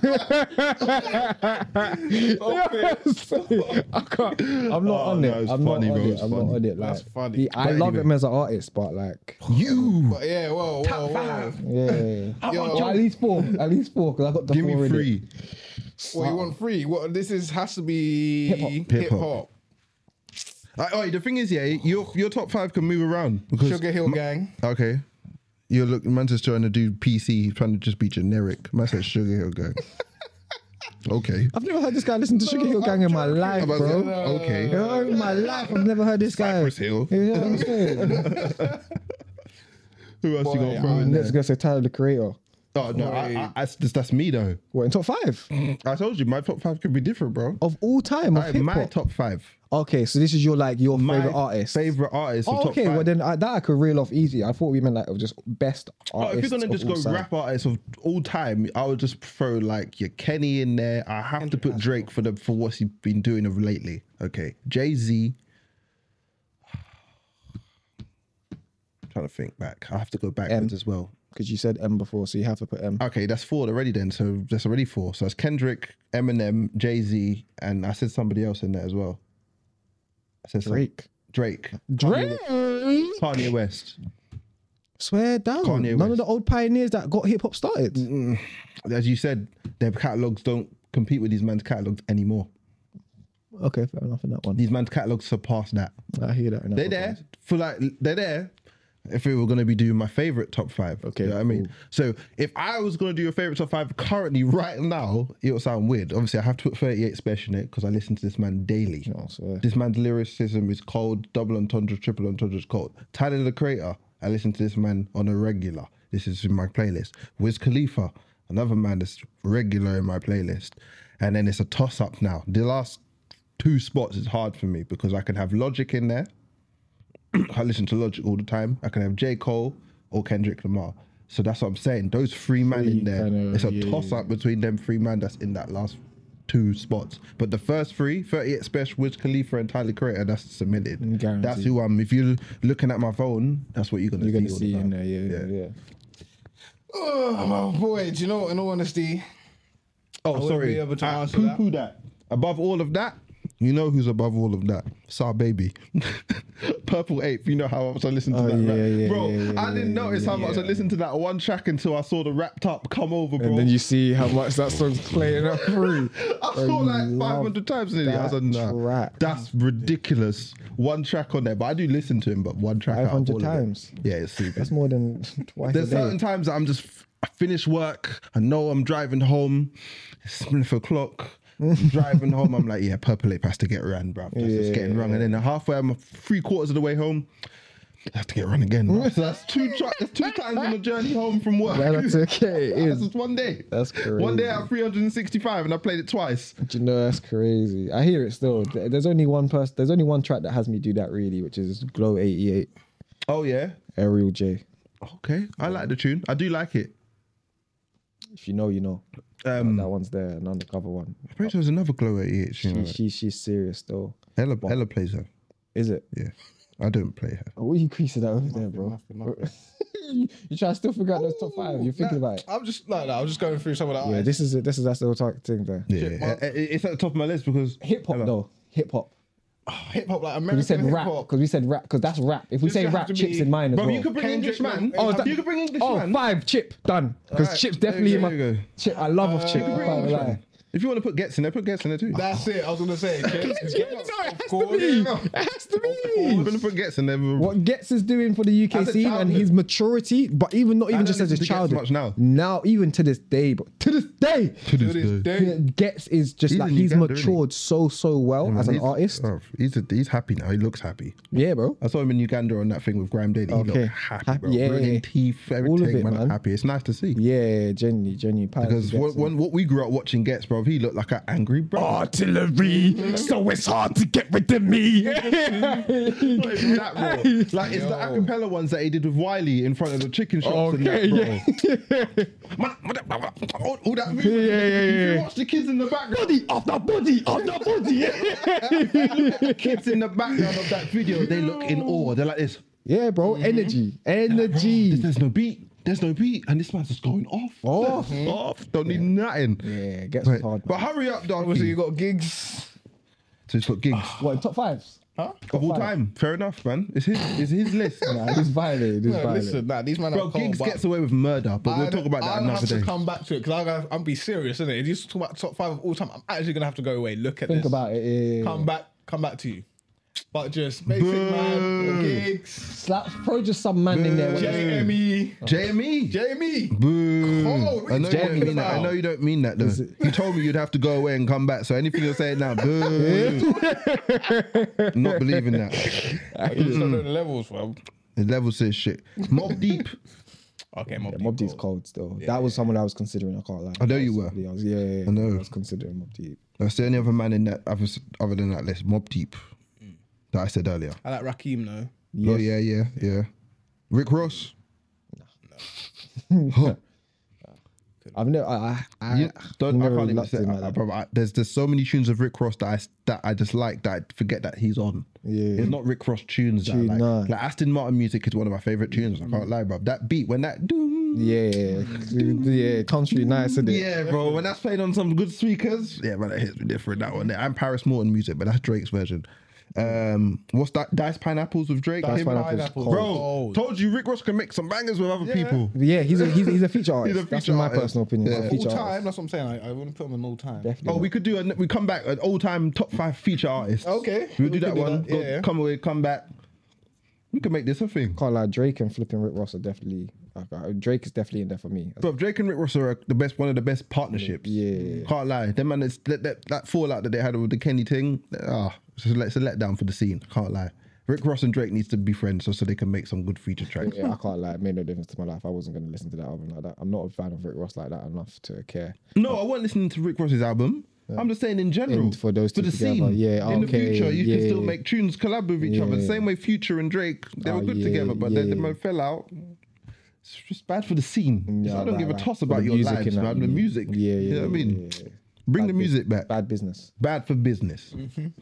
I can't. I'm not on no, it. it's I'm funny, not bro, on it. it's I'm funny. not on it. Like, That's funny. I But love anyway. him as an artist, but like, You. But yeah, whoa. yeah. Yo, Well, at least four, because I got the Give four me in it. 3. what you want free? What this has to be Hip-hop. hip hop. The thing is, yeah, your top 5 can move around because Sugar Hill Gang. okay, Man just trying to do PC, he's trying to just be generic. Man said Sugar Hill Gang. Okay. I've never heard this guy listen to Sugar Hill Gang in my life, bro. Okay. In my life, I've never heard this guy. Cypress Hill. You know what I'm saying? Who else you got throw in Let's there? go say Tyler the Creator. Oh no, that's me though. What, in top 5? I told you my top 5 could be different, bro. Of all time, of hip My hop. top 5. Okay, so this is your My favorite artist. Favorite artist. Of Oh, top okay, 5. well then that I could reel off easy. I thought we meant like just best Oh, artists. if you're gonna just of go all time. rap artists of all time, I would just throw like your Kenny in there. I have to put Drake for what he's been doing of lately. Okay, Jay-Z. Trying to think back. I have to go backwards as well. Because you said M before, so you have to put M. Okay, that's 4 already then. So that's already 4. So it's Kendrick, Eminem, Jay-Z, and I said somebody else in there as well. I said Drake. Kanye West. Swear down. Kanye None of West. the old pioneers that got hip hop started. As you said, their catalogs don't compete with these man's catalogs anymore. Okay, fair enough in that one. These man's catalogs surpass that. I hear that. In that They're regard. there for they're there. If we were going to be doing my favorite top 5, Okay, you know what I mean. cool. So if I was going to do a favorite top 5 currently right now, it would sound weird. Obviously, I have to put 38 Special in it because I listen to this man daily. Oh, swear. This man's lyricism is cold. Double entendre, triple entendre is cold. Tyler the Creator, I listen to this man on a regular. This is in my playlist. Wiz Khalifa, another man that's regular in my playlist. And then it's a toss up now. The last 2 spots is hard for me because I can have Logic in there. I listen to Logic all the time. I can have J. Cole or Kendrick Lamar. So that's what I'm saying. Those 3 man in there, it's a toss-up between them 3 man that's in that last 2 spots. But the first 3, 38 Special, Wiz Khalifa and Tyler Creator, that's cemented. Guaranteed. That's who I'm. If you're looking at my phone, that's what you're going to see. You're going to all the see in time. there, yeah. Oh boy, do you know what? In all honesty, Oh, wouldn't sorry. be able to answer Poo-poo that. Above all of that, you know who's above all of that? Sar Baby. Purple Ape. You know how much I listened to that rap. Bro, I didn't notice how much I listened to that one track until I saw the Wrapped Up come over, bro. And then you see how much that song's playing up through. I saw like 500 times in it. I was like, that nah, track. that's ridiculous. One track on there, but I do listen to him, but one track out of 500 all of it. times. Yeah, it's super. That's more than twice There's a day. certain times that I'm just, I finish work, I know I'm driving home, it's 7 o'clock, I'm driving home, I'm like, yeah, Purple Ape has to get run, bro. It's getting run. And then halfway, I'm 3/4 of the way home, I have to get run again, bro. So that's 2 times on the journey home from work. That's okay. It That's is. just one day. That's crazy. One day out of 365 and I played it twice. Do you know, that's crazy. I hear it still. There's only one person. There's only one track that has me do that really, which is Glow 88, Oh, yeah? Ariel J. Okay. I like the tune. I do like it. If you know, you know. That one's there, an undercover one. I think there was another Glow 88 tune. She's serious though. Ella plays her. Is it? Yeah. I don't play her. What are you creasing out over there, bro? you try to still figure out those top 5. You're thinking about it. I'm just like that. I was just going through some of that. Yeah, this is that's the whole thing there. Yeah. It's at the top of my list because Hip hop though. Hip hop. hip hop, like We American said hip rap hop. because we said rap because that's rap. If we This say has rap, to Chip's be- in mine as Bro, well. you could bring Kendrick English man. Lamar. You could bring English Oh, man. 5 Chip done because Alright, Chip's there definitely you in go, my there you go. Chip. I love off Chip. I bring can't English lie. man. If you want to put Gets in there, put Gets in there too. That's it. I was gonna say. It has to be. It has to You're be. going to put Gets in there. What Gets is doing for the UK As a scene and childhood. his maturity, but even not even don't just as a listen to Gets child. much now. Now, even to this day, but to this day, To To this day. Gets is just He's like in he's Uganda, isn't he? matured so well as an artist. Oh, he's happy now. He looks happy. Yeah, bro. I saw him in Uganda on that thing with Graham Daly. He Okay. looked happy, bro. Yeah. Brilliant teeth, everything. All of it, man. man. Happy. It's nice to see. Yeah, genuinely. Because what we grew up watching Gets, bro, he looked like an angry bro. Artillery, so it's hard to get rid of me. Not even that, bro. Like it's the acapella ones that he did with Wiley in front of the chicken shops and that, bro. Man, all that music. Yeah. If you watch the kids in the background, Body of the body of the body. kids in the background of that video, they look in awe. They're like this. Yeah, bro. Energy. There's no beat. There's no beat, and this man's just going off. Off. Don't need nothing. Yeah, Gets Right. hard. But hurry up, dog. Obviously, you got gigs. So he's got gigs What, in top 5s? Huh? of all 5. time. Fair enough, man. It's his list. Nah, he's violent. He's No, violent. listen, these man Bro, are cold, gigs but gets away with murder, but we'll talk about that I'll another have day. to come back to it because I'm be serious, isn't it? If you talk about top 5 of all time, I'm actually gonna have to go away. Look at Think this. about it. Yeah. Come back to you. but just basic man, gigs, Slaps, throw just some man in there. JME, JME. JME. Boo. Cold, what I know you you don't talking mean that. I about? know you don't mean that though. You told me you'd have to go away and come back. So anything you're saying now, boo. Not believing that. You just don't know the levels, fam. The level says shit. Mob Deep. Okay, Mob Deep. Mob Deep's cold still. That was someone I was considering. I can't lie. I know you were. Yeah. I know. I was considering Mob Deep. That's the only other man in that other than that list. Mob Deep. That I said earlier. I like Rakim though. Oh yeah. Rick Ross. I've never. Yeah, don't, I never can't even looked say. in like that. Bro, there's so many tunes of Rick Ross that I just like that I forget that he's on. Yeah. It's not Rick Ross tunes that I like. Nah. Like Aston Martin music is one of my favorite tunes. I can't lie, bro. That beat when that doom. Yeah, country nice, isn't it? Yeah, bro. When that's played on some good speakers, yeah, man, that hits me different. That one there. I'm Paris Morton music, but that's Drake's version. What's that? Diced Pineapples with Drake. Diced Him? Pineapples, Bro, cold. told you Rick Ross can make some bangers with other people. Yeah, he's a feature artist. He's a That's feature my artist. personal opinion. Yeah. He's a All feature time, artist. that's what I'm saying. I wouldn't put him in all time. Definitely. Oh, we could do we come back an all-time top 5 feature artists. Okay. We'll do We that could do one. that, Go- yeah. Come away, come back. We can make this a thing. Can't lie, Drake and flipping Rick Ross are definitely. Drake is definitely in there for me. Bro, Drake and Rick Ross are one of the best partnerships. Yeah. Can't lie. Them man, that fallout that they had with the Kenny thing, it's a letdown for the scene. Can't lie. Rick Ross and Drake needs to be friends so they can make some good feature tracks. Yeah, I can't lie. It made no difference to my life. I wasn't going to listen to that album like that. I'm not a fan of Rick Ross like that enough to care. No, I wasn't listening to Rick Ross's album. I'm just saying in general. For those two the together. scene. Yeah, in the okay, future, you can yeah. still make tunes, collab with each other. Yeah. Same way Future and Drake, they were Oh, good yeah, together, but then yeah. the man fell out. It's just bad for the scene. Yeah, I don't give a right. toss For about the your music lives, and man. that, The music. Yeah, You know what I mean? yeah. Bring the Bad music back. Bad business. Bad for business.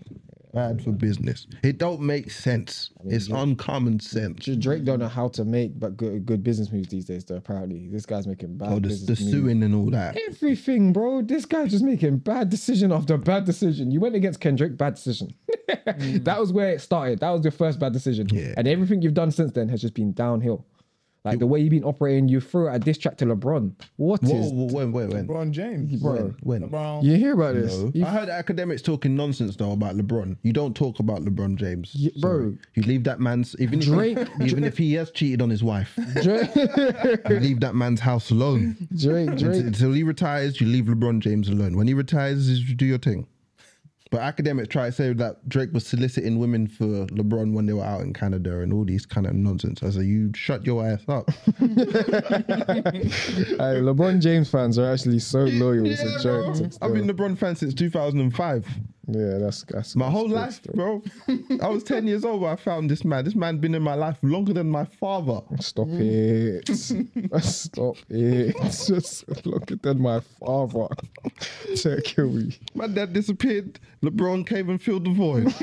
Bad for business. It don't make sense. It's uncommon sense. Drake don't know how to make but good business moves these days though, apparently. This guy's making bad Oh, the business moves. suing and all that. Everything, bro. This guy's just making bad decision after bad decision. You went against Kendrick, bad decision. That was where it started. That was your first bad decision. Yeah. And everything you've done since then has just been downhill. Like the way you've been operating, you threw a diss track to LeBron. When? When? LeBron James. Bro, When? LeBron. you hear about this? I heard academics talking nonsense though about LeBron. You don't talk about LeBron James, Yeah, bro. Sorry. You leave that man's Drake- even if he has cheated on his wife, Drake, you leave that man's house alone. Drake. Until he retires, you leave LeBron James alone. When he retires, you do your thing. But academics try to say that Drake was soliciting women for LeBron when they were out in Canada and all these kind of nonsense. I said, you shut your ass up. LeBron James fans are actually so loyal. It's a joke. Bro. I've been LeBron fan since 2005. Yeah, that's My whole good life, still. bro. I was 10 years old when I found this man. This man been in my life longer than my father. Stop it. Stop it. Just longer than my father. To kill me. My dad disappeared. LeBron came and filled the void.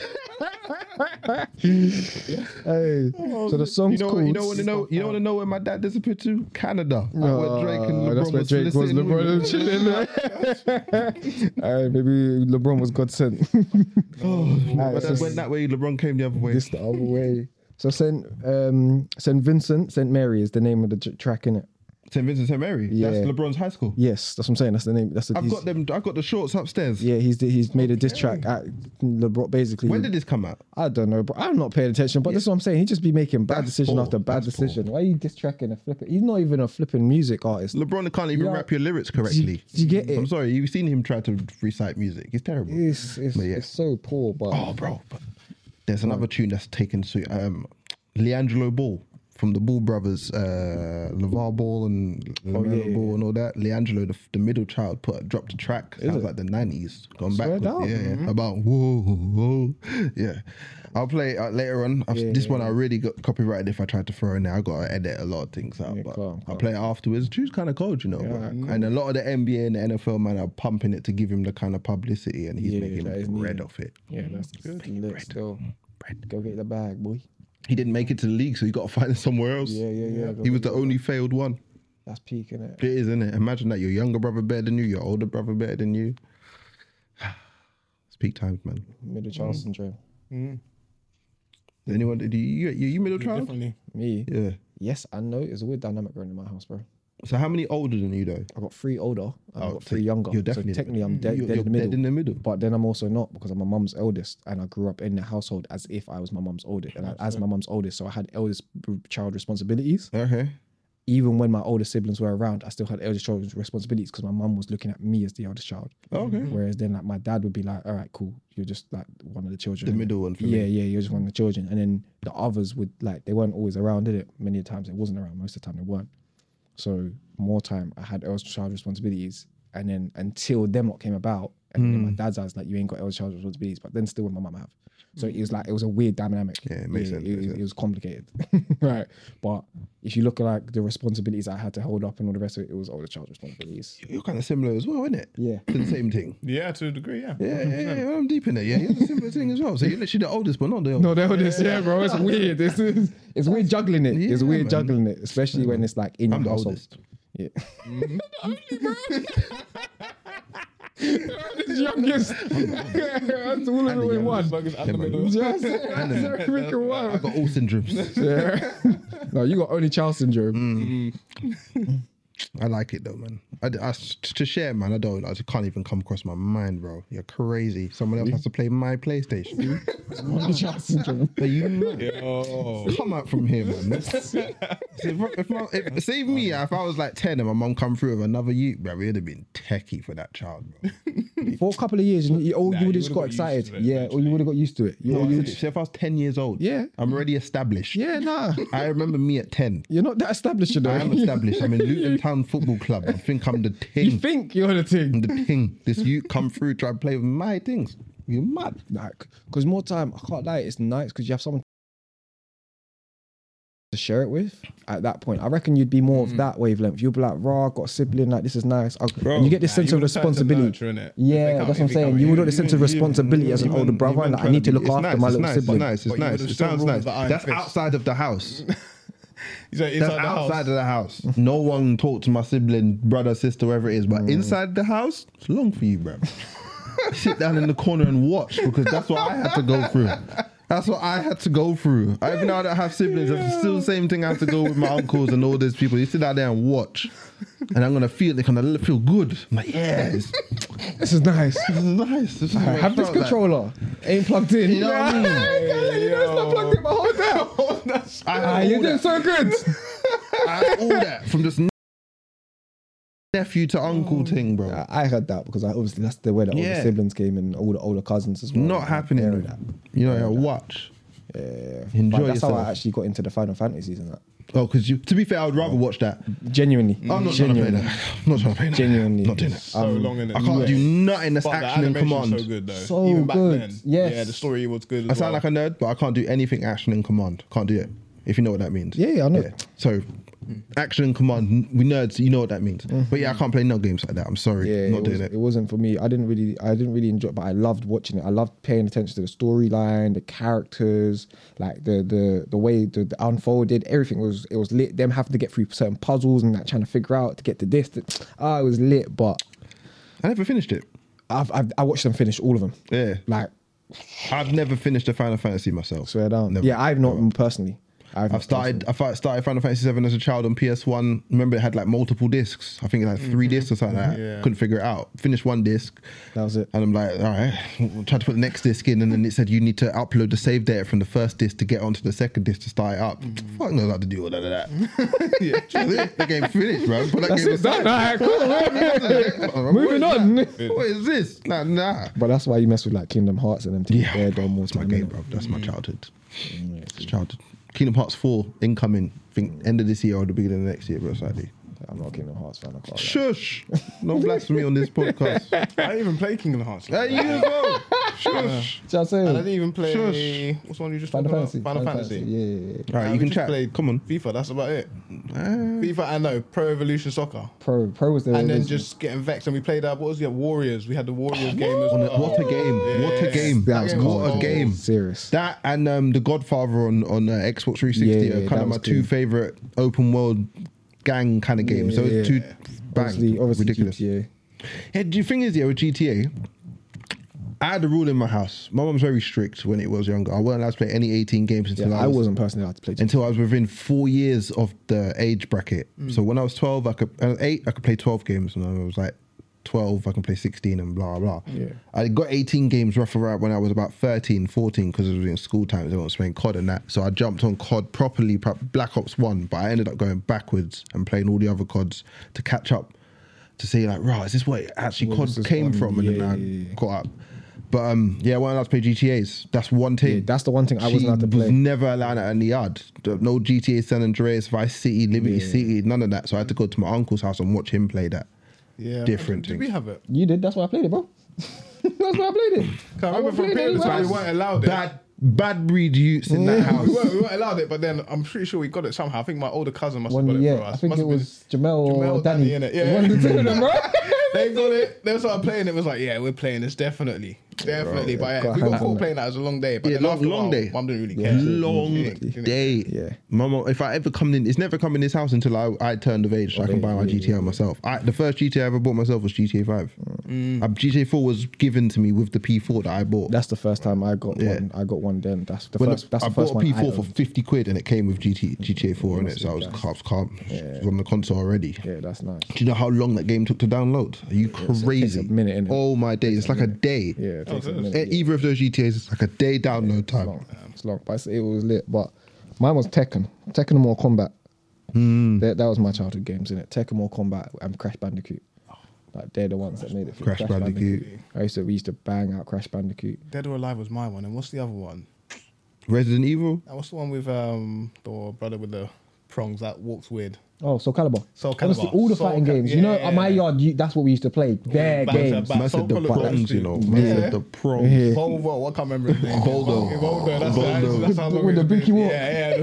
Hey, so the song's called. You don't want to know where my dad disappeared to? Canada. Where Drake and LeBron that's where was Drake was. soliciting LeBron women. was chilling. Maybe LeBron was God sent. But then went that way. LeBron came the other way. This the other way. So Saint Vincent, Saint Mary is the name of the track, innit? St. Vincent St. Mary. Yeah. That's LeBron's high school. Yes, that's what I'm saying. That's the name. That's the. I've got them. I got the shorts upstairs. Yeah, he's made a diss track at LeBron. Basically, When did this come out? I don't know, but I'm not paying attention. But this is what I'm saying. He just be making bad That's decision poor. after bad That's decision. Why are you diss tracking a flipping? He's not even a flipping music artist. LeBron can't even Yeah. rap your lyrics correctly. Do you get it? I'm sorry. You've seen him try to recite music. He's terrible. It's But yeah. it's so poor, but Oh, bro. But there's another tune that's taken suit. Leangelo Ball from the Ball brothers, LeVar Ball and LaMelo Ball and all that. Leangelo, the middle child, dropped a track. Sounds like the 90s. Gone Swear backwards. down. Yeah. About whoa. Yeah. I'll play it later on. This one I really got copyrighted if I tried to throw in there. I got to edit a lot of things out. Yeah, but calm. I'll play it afterwards. Tune's kind of cold, you know. And a lot of the NBA and the NFL man are pumping it to give him the kind of publicity, and he's Yeah, that is making bread needed. off it. yeah, that's lit still. Go get the bag, boy. He didn't make it to the league, so he got to find it somewhere else. Yeah. He was the only failed one. That's peak, innit? It is, isn't it? Imagine that your younger brother better than you, your older brother better than you. It's peak times, man. Middle child syndrome. Anyone? You middle child? Definitely. Me? Yeah. Yes, I know. It's a weird dynamic going in my house, bro. So how many older than you though? I got 3 older and I got so 3 younger. you're definitely so technically I'm dead, you're dead in the middle. dead in the middle. But then I'm also not because I'm my mum's eldest and I grew up in the household as if I was my mum's oldest. And as my mum's oldest, so I had eldest child responsibilities. Okay. Even when my older siblings were around, I still had eldest child responsibilities because my mum was looking at me as the eldest child. Okay. Whereas then like my dad would be like, all right, cool. You're just like one of the children. The middle one for yeah, me. Yeah, you're just one of the children. And then the others would like, they weren't always around, did it? Many times they wasn't around. Most of the time they weren't. So more time I had eldest child responsibilities. And then until them lot came about, and then in my dad's eyes, like, you ain't got eldest child responsibilities, but then still with my mum have. So it was like, it was a weird dynamic. Yeah, it makes sense. It was complicated. Right. But if you look at like the responsibilities I had to hold up and all the rest of it, it was older child responsibilities. You're kind of similar as well, isn't it? Yeah. To the same thing. Yeah, to a degree, yeah. Yeah, I'm deep in it. Yeah, you're a similar thing as well. So you're literally the oldest, but not the oldest. No, the eldest, yeah, bro. It's weird. It's weird juggling it. It's Yeah, weird man. juggling it, especially when it's like in your I'm the household. oldest. Yeah. This youngest. That's all of it in one. Just everything in one. I got all syndromes. Yeah. No, you got only child syndrome. I like it though, man. To share, man, I just can't even come across my mind, bro. You're crazy. Someone else has to play my PlayStation. Only child syndrome. Are you mad? Yo. Come out from here, man. Save me, if I was like 10 and my mum come through with another youth, bro, we'd have been techie for that child, bro. For a couple of years, you Nah, would you have just would've got got used excited. to it Yeah, or you would have got used to it. So if I was 10 years old, Yeah. I'm already established. Yeah, nah. I remember me at 10. You're not that established, you know. I am established. I'm in Luton Town Football Club. I think I'm the You ting. think you're the thing. I'm the ting. This youth come through, try to play with my things. You're mad. Like, because more time, I can't lie, it's nice because you have someone to share it with at that point. I reckon you'd be more of that wavelength. You'd be like, raw, got a sibling, like, this is nice. And you get this sense of responsibility. Yeah, that's what I'm saying. You would have the sense of responsibility as an older brother, and like, I need to look after my little sibling. It's But you nice. would've It still sounds ruled nice. the iron That's fist. outside of the house. He's like That's inside the outside house. of the house. No one talks to my sibling, brother, sister, whoever it is. But inside the house, it's long for you, bro. Sit down in the corner and watch because that's what I had to go through. That's what I had to go through. Even though I don't have siblings, it's still the same thing I have to go with my uncles and all these people. You sit out there and watch. And I'm going to feel it, gonna feel good. I'm like, yes. This is nice. This is nice. This is I what have I this felt like. controller. Ain't plugged in. You know what I mean? It's not plugged in, but hold down. I had You're all doing that. so good. I had all that from just nephew to uncle thing, bro. I heard that because obviously that's the way that all the Yeah. siblings came and all the older cousins as well. Not I happening. heard Bro. that. You know, watch. Yeah. Enjoy But that's how yourself. I actually got into the Final Fantasies and that. Oh, because to be fair, I would rather watch that. Genuinely. I'm not trying to play that. I'm not trying to play that. Genuinely. Not doing that. So long in it. I can't do nothing that's But the action and animation's command. so good though. So Even back good. then. Yes. Yeah, the story was good. I As sound well. like a nerd, but I can't do anything action and command. Can't do it. If you know what that means. Yeah, I know. So, action and command, we nerds, you know what that means. But yeah, I can't play no games like that. I'm sorry. Yeah, not doing it. It wasn't for me. I didn't really enjoy it, but I loved watching it. I loved paying attention to the storyline, the characters, like the way the unfolded. Everything was lit. Them having to get through certain puzzles and like trying to figure out to get to this. It was lit. But I never finished it. I watched them finish all of them. Yeah. Like, I've never finished a Final Fantasy myself. swear down. Never. Yeah, I've not personally. I started Final Fantasy 7 as a child on PS1. Remember, it had like multiple discs. I think it had 3 discs or something like that. Yeah. Couldn't figure it out. Finished 1 disc. That was it. And I'm like, all right, we'll try to put the next disc in. And then it said you need to upload the save data from the first disc to get onto the second disc to start it up. Fuck knows how to do all of that. The game finished, bro. Put that That's game it. aside. Alright, cool. Moving on. What is this? Nah. But that's why you mess with like Kingdom Hearts and them things. Yeah, They're more that's my time, game, innit? bro. That's my childhood. It's childhood. Kingdom Hearts 4 incoming. I think end of this year or the beginning of next year, bro. Slightly. I'm not a Kingdom Hearts fan. I can't lie. Shush! No blasphemy on this podcast. I didn't even play Kingdom Hearts. Hey, you as well. Shush. Do you know what I'm saying? And I didn't even play. Shush. What's the one you just Final talked about? Fantasy. Final Fantasy. Yeah. All right, Nah, you we can just chat. played Come on. FIFA, that's about it. FIFA, I know. Pro Evolution Soccer. Pro was the And then original. just getting vexed. And we played what was it? Warriors. We had the Warriors game as well. What a game. What a game. That was game cold. was What a game. Serious. That and The Godfather on Xbox 360 Yeah, are kind that of my was 2 good. favourite open world gang kind of games. Those 2 bang. Obviously Ridiculous. GTA. Yeah, the thing is, with GTA, I had a rule in my house. My mum's very strict when it was younger. I wasn't allowed to play any 18 games until I wasn't personally allowed to play. until I was within 4 years of the age bracket. So when I was 12, I was 8, I could play 12 games. And I was like 12, I can play 16 and blah, blah. Yeah. I got 18 games rough around when I was about 13, 14 because it was in school times. They weren't playing COD and that. So I jumped on COD properly, Black Ops 1, but I ended up going backwards and playing all the other CODs to catch up to see like, right, is this where actually What was COD this came one? from? And then I caught up. But yeah, I wasn't allowed to play GTAs. That's one thing. Yeah, that's the one thing I wasn't allowed to She was play. never allowed it in the yard. No GTA San Andreas, Vice City, Liberty City, none of that. So I had to go to my uncle's house and watch him play that. Yeah. Different Did things. we have it? You did. That's why I played it, bro. That's why I played it. I remember from periods where we weren't allowed it. Bad breed youths in that house. We weren't allowed it, but then I'm pretty sure we got it somehow. I think my older cousin must have got it Yeah, for us. I think Must it have been was Jamel or Danny, Danny. innit? Yeah. One of the two of them, bro. They got it. They started playing it. It was like, yeah, we're playing this definitely. Definitely. But got we got hands on caught it. playing that as a long day. But Yeah, then after a long while, day. Mum didn't really care. Long Didn't- day. Yeah. Mama, if I ever come in, it's never come in this house until I turned of age, so I can buy my GTA myself. The first GTA I ever bought myself was GTA 5. GTA 4 was given to me with the P4 that I bought. That's the first time I got Yeah. one. I got one then. That's the When first. That's I the first bought a one. P4 for 50 quid and it came with GTA 4 in it, so I was calm. It was on the console already. Yeah, that's nice. Do you know how long that game took to download? Are you crazy? takes a minute, innit? Oh my days, it's like a day. Yeah, it takes a so minute. Either of those GTAs, it's like a day download It's time. long. It's long, but it was lit. But mine was Tekken and Mortal Kombat. That was my childhood games, innit? Tekken, Mortal Kombat, and Crash Bandicoot. Like they're the ones that made it. For Crash Bandicoot. We used to bang out Crash Bandicoot. Dead or Alive was my one. And what's the other one? Resident Evil? What's the one with the brother with the prongs that walks weird? Oh, Soul Calibur. Soul Calibur. Honestly, all the Soul fighting Cal- games. yeah, You know, yeah, at my yeah. yard, that's what we used to play. Their back to games. back. Man said the Soul Calibur. prongs, you know. Yeah. Man said the prongs. Yeah. Volvo, I can't remember his name. Voldo. Voldo, that's Voldo. that's how long With the it's been. Buki walk.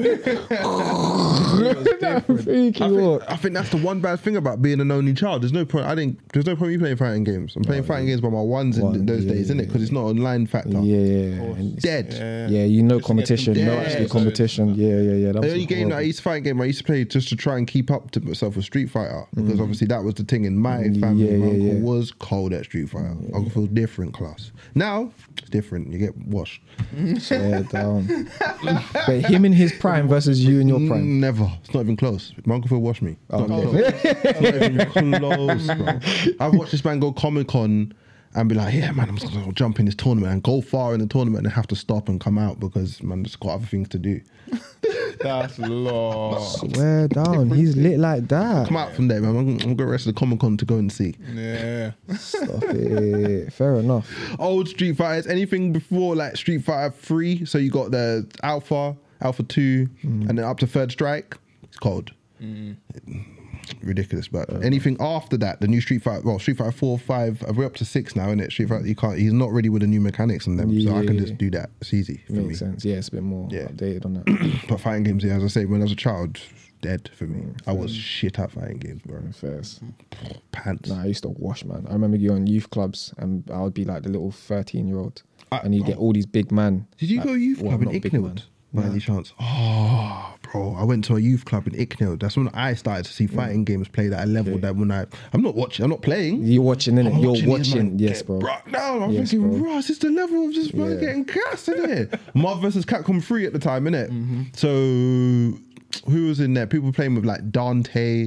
Yeah. Freaky walk. I think that's the one bad thing about being an only child. There's no point. There's no point me playing fighting games. I'm playing fighting games by my ones in those days, isn't it? Because it's not online factor. Yeah. And it's- Dead. Yeah, you know Just to get competition. them No dead. actually Yeah. competition. Yeah. That The was only game that I used to fighting game I used to play just to try and keep up to myself was Street Fighter because obviously that was the thing in my family. Yeah, my uncle yeah. was cold at Street Fighter. Uncle Phil's different class. Now it's different. You get washed. Yeah, down. But him in his prime versus you in your prime. Never. It's not even close. My Uncle Phil washed me. It's not Okay. close. It's not even close, bro. I've watched this man go Comic-Con and be like, yeah, man, I'm just going to jump in this tournament and go far in the tournament and have to stop and come out because, man, just got other things to do. That's lost. Swear down. He's lit like that. Come out from there, man. I'm going to rest of the Comic-Con to go and see. Yeah. Stop it. Fair enough. Old Street Fighters, anything before like Street Fighter 3. So you got the Alpha 2, and then up to Third Strike. It's cold. Ridiculous, but anything after that, the new Street Fighter, Street Fighter 4, 5, we're up to 6 now, innit? Street Fighter, he's not ready with the new mechanics on them, so I can just do that. It's easy for me. Makes sense. Yeah, it's a bit more Yeah. updated on that. But fighting games, yeah, as I say, when I was a child, dead for me. I was shit at fighting games, bro. Fairs. Pants. Nah, I used to wash, man. I remember going youth clubs and I would be like the little 13-year-old. And you get all these big man. Did you like, go youth well, club in not big man. Icknield by any chance? Oh, bro, I went to a youth club in Icknield. That's when I started to see fighting games played at a level that when I'm not watching, I'm not playing. You're watching, innit? I'm You're these watching. man Yes, get bro. brought down. I'm Yes, thinking, bro. bro, this is the level of just man Yeah. getting gassed, isn't it? Marvel vs. Capcom 3 at the time, innit? So who was in there? People playing with like Dante,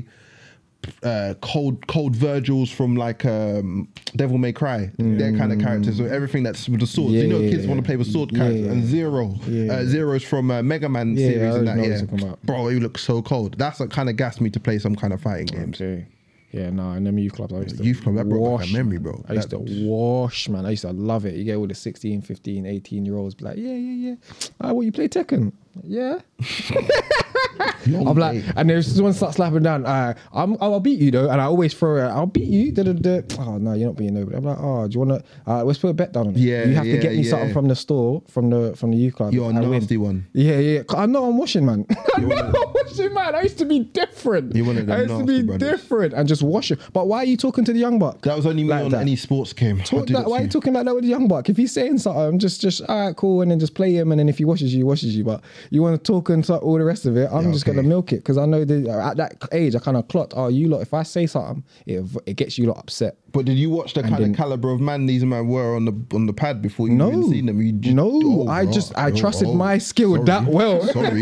Cold Virgils from like Devil May Cry. Their kind of characters. So everything that's with the swords. you know, kids want to play with sword characters. And Zero's from Mega Man Yeah, I series and already know what that. you're talking about. Bro, he looks so cold. That's what kind of gassed me to play some kind of fighting games. Okay. Yeah, nah, and them youth clubs, I used to Youth club, that brought back a wash, memory, man. bro. I used That- to wash, man. I used to love it. You get all the 16, 15, 18-year-olds be like, yeah. What, you play Tekken? Yeah. Long I'm like, day. and there's someone starts slapping down. I'll beat you though, and I always throw it. I'll beat you. Oh no, you're not beating nobody. I'm like, oh, do you want to? Let's put a bet down on it. Yeah, you have to yeah, get me yeah. something from the store, from the youth club. You're a I win. nasty one. Yeah. I know I'm washing, man. I know I'm washing, man. I used to be different. You're one of them I used to nasty be brothers. different and just wash it. But why are you talking to the young buck? That was only me Like on that. any sports game. I Talk did that, it why are to you talking like that with the young buck? If he's saying something, just all right, cool, and then just play him, and then if he washes you, he washes you. But you want to talk and all the rest of it, I'm just okay. gonna milk it because I know that at that age I kind of clocked. Oh, you lot, if I say something, it gets you lot upset. But did you watch the kind then- of caliber of man these men were on the pad before you even seen them? You just, No, I trusted my skill that well. Sorry,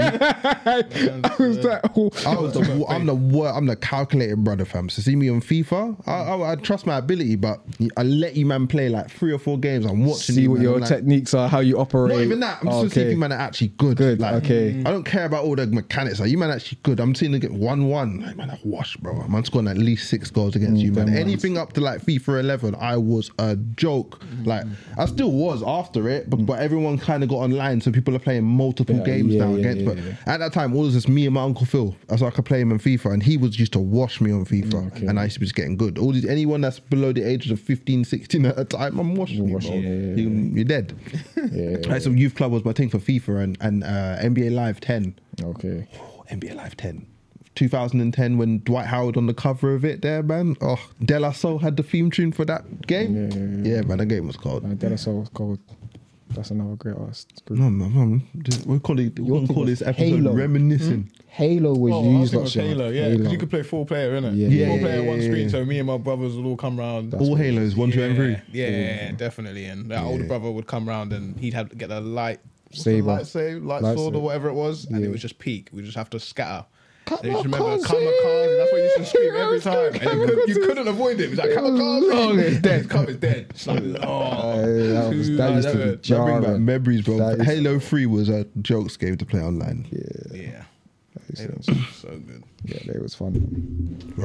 I was like, I'm the calculated brother, fam. So see me on FIFA, I trust my ability, but I let you man play like 3 or 4 games. I'm watching see you, what man. your I'm like, techniques are, how you operate. not even that. I'm just gonna see if you man are actually good. Good, Like, okay. I don't care about all the mechanics. Like, you man actually good. I'm seeing them get 1-1. Like, man, I wash, bro. I'm scoring at least 6 goals against you, man. them Anything up to like FIFA 11, I was a joke. Like, I still was after it, but everyone kind of got online, so people are playing multiple games now against. But at that time, it was just me and my Uncle Phil. So I could play him in FIFA, and he was used to wash me on FIFA, and I used to be just getting good. Anyone that's below the ages of 15, 16 at a time, I'm washing you, bro. You're dead. Like, so Youth Club was my thing for FIFA and NBA Live 10. Okay. NBA Live 10. 2010 when Dwight Howard on the cover of it there, man. Oh, De La Soul had the theme tune for that game. Yeah, man, that game was cold. De La Soul was cold. That's another great artist. No, we call this episode Halo. reminiscing. Halo was Oh, I used think it lots was of Halo, yeah, because you could play 4-player, innit? Yeah. 4-player, one Yeah. screen, so me and my brothers would all come round. All Halos, 1, 2, and 3. Yeah, definitely. And that older brother would come round and he'd have to get a light Saber. light sword or whatever it was, and it was just peak. We just have to scatter. And you just remember kamikaze. That's what you used to scream every time, and you couldn't avoid it. It was like kamikaze. Oh, it's dead. It's dead. It's like, that used to be That bring back jarring. memories, bro. That is- Halo 3 was a jokes game to play online. yeah. That It is- was so good. Yeah, it was fun. Bro,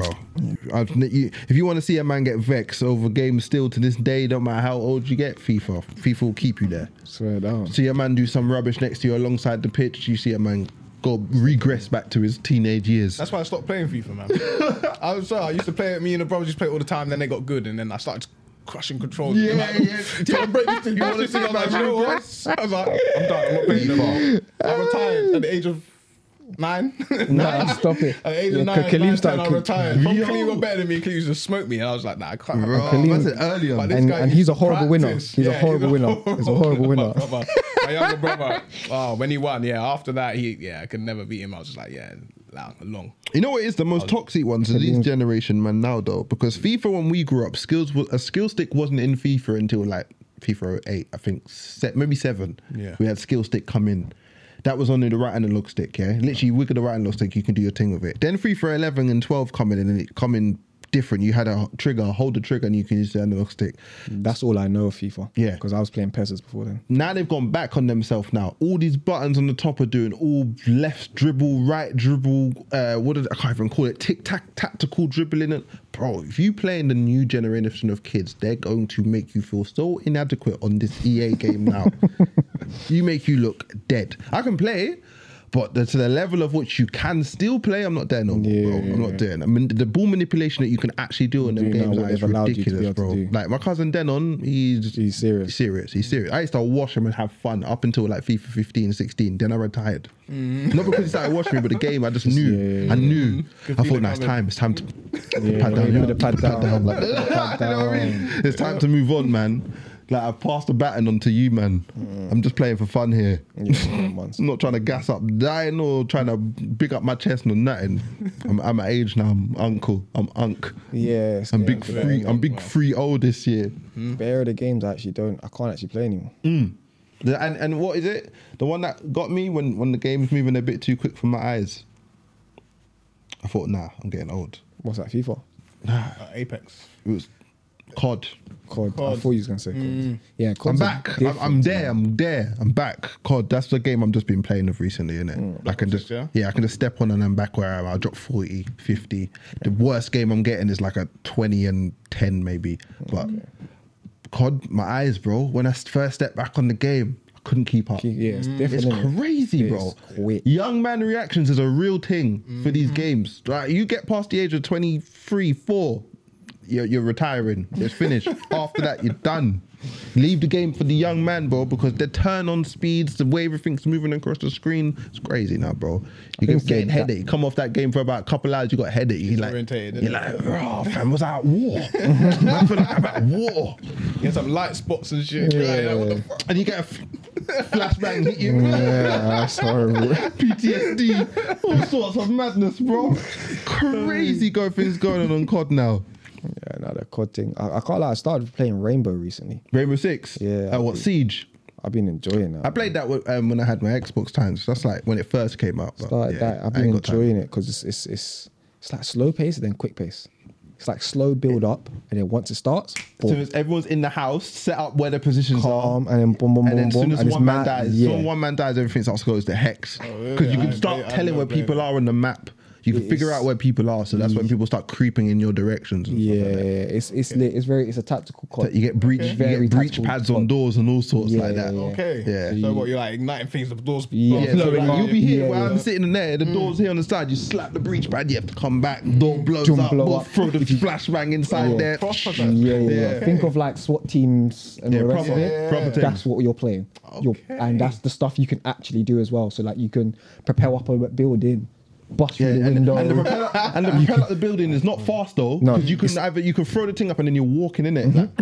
if you want to see a man get vexed over games still to this day, don't matter how old you get, FIFA will keep you there. Swear down. See a man do some rubbish next to you alongside the pitch, you see a man go regress back to his teenage years. That's why I stopped playing FIFA, man. I used to play it. Me and the brothers used to play it all the time. Then they got good, and then I started crushing controls. Yeah, like, yeah. Trying to break this thing. You want to see? I was like, you know what? I was like, I'm done. I'm not playing anymore. I retired at the age of 9. Nah, stop it. At the age of Yeah, 9, Khalil 10, I started- retired. From Yo. Khalil got better than me. Khalil used to smoke me, and I was like, nah, I can't. Bro, Khalil- I said earlier. But this And- guy and used he's a to horrible winner. practice. He's a horrible winner. He's a horrible winner. My younger brother, when he won, after that, I could never beat him. I was just like, long. You know what is the most toxic ones of these generation man now though? Because FIFA when we grew up, a skill stick wasn't in FIFA until like FIFA 08, I think, maybe 7. Yeah. We had skill stick come in. That was only the right analog stick, yeah? Literally, wiggle the right analog stick, you can do your thing with it. Then FIFA 11 and 12 come in, and it come in different. You had a trigger, hold the trigger, and you can use the analog stick. That's all I know of FIFA. Yeah. Because I was playing PESs before then. Now they've gone back on themselves now. All these buttons on the top are doing all left dribble, right dribble, I can't even call it, tic-tac, tactical dribbling. And bro, if you play in the new generation of kids, they're going to make you feel so inadequate on this EA game now. You make you look dead. I can play, but to the level of which you can still play, I'm not there no more, bro. I'm not doing. I mean, the ball manipulation that you can actually do in them Do now games what like, is they've allowed you to be ridiculous, able to bro. do. Like my cousin Denon, he's serious. He's serious. I used to wash him and have fun up until like FIFA 15, 16. Then I retired. Not because he started washing me, but the game, I just knew. I knew. I thought, nah, it's time to pad down. Put the pad down. Like, Pad you know what I mean? down. It's time to move on, man. Like I've passed the baton on to you, man. I'm just playing for fun here. I'm not trying to gas up dying or trying to big up my chest or nothing. I'm at age now. I'm uncle. I'm unk. Yeah. I'm big free. I'm big 3-0 this year. Bare of the games I can't actually play anymore. And what is it? The one that got me when the game's moving a bit too quick for my eyes. I thought, nah, I'm getting old. What's that, FIFA? Apex. It was COD. COD. I thought you was going to say COD. Yeah, I'm COD's back. different, I'm there. man. I'm there. I'm back. COD. That's the game I've just been playing with recently, innit? I can just yeah? I can just step on and I'm back where I am. I'll drop 40, 50. The worst game I'm getting is like a 20 and 10 maybe. But COD, my eyes, bro. When I first stepped back on the game, I couldn't keep up. Yeah, it's different. It's innit? crazy, bro. It's quick. Young man reactions is a real thing for these games. Like you get past the age of 23, 4, you're retiring. It's finished. After that, you're done. Leave the game for the young man, bro, because the turn on speeds, the way everything's moving across the screen, it's crazy now, bro. You get getting headache. Come off that game for about a couple hours, you got a headache. You're like, Disorientated, oh, fam, was I at war? I feel like I'm at war. You get some light spots and shit. Yeah. Like, what the fuck? And you get a flashbang hit you. Yeah, that's horrible. PTSD, all sorts of madness, bro. Crazy things going on COD now. Yeah, no, COD thing. I can't lie. I started playing Rainbow recently. Rainbow Six. Yeah. What Siege? I've been enjoying that. I played that when I had my Xbox times. That's like when it first came out. But Started yeah, that. I've I ain't been got time. enjoying it because it's like slow pace and then quick pace. It's like slow build up and then once it starts, So boom, it's everyone's in the house, set up where the positions are. calm and then boom, boom, And then boom, as soon boom. as And it's one man mad. dies, Yeah. so one man dies, everything starts to go to hex. really? Because you I can ain't start play- I telling never where played people are on the map. You can figure out where people are, so that's when people start creeping in your directions. And Yeah, stuff like that. it's lit. It's a tactical COD. You get breach, Very you get breach tactical pads on COD. doors and all sorts Yeah, like that. yeah. Okay. Yeah. So what, you're like igniting things, the doors. Yeah. Yeah, so Blowing like, up. you'll be here Yeah, where yeah. I'm sitting in there, the door's here on the side, you slap the breach pad, you have to come back, door blows Jump, up, blow we'll up. throw the flashbang inside Yeah. there. Proper Yeah. Yeah. Think of like SWAT teams and Yeah, all the rest proper- of it. proper thing. That's what you're playing. And that's the stuff you can actually do as well. So like you can propel up a building, bust Yeah, through the and, window. and the propeller at the building is not fast though. No. Because you can throw the thing up and then you're walking in it. Like,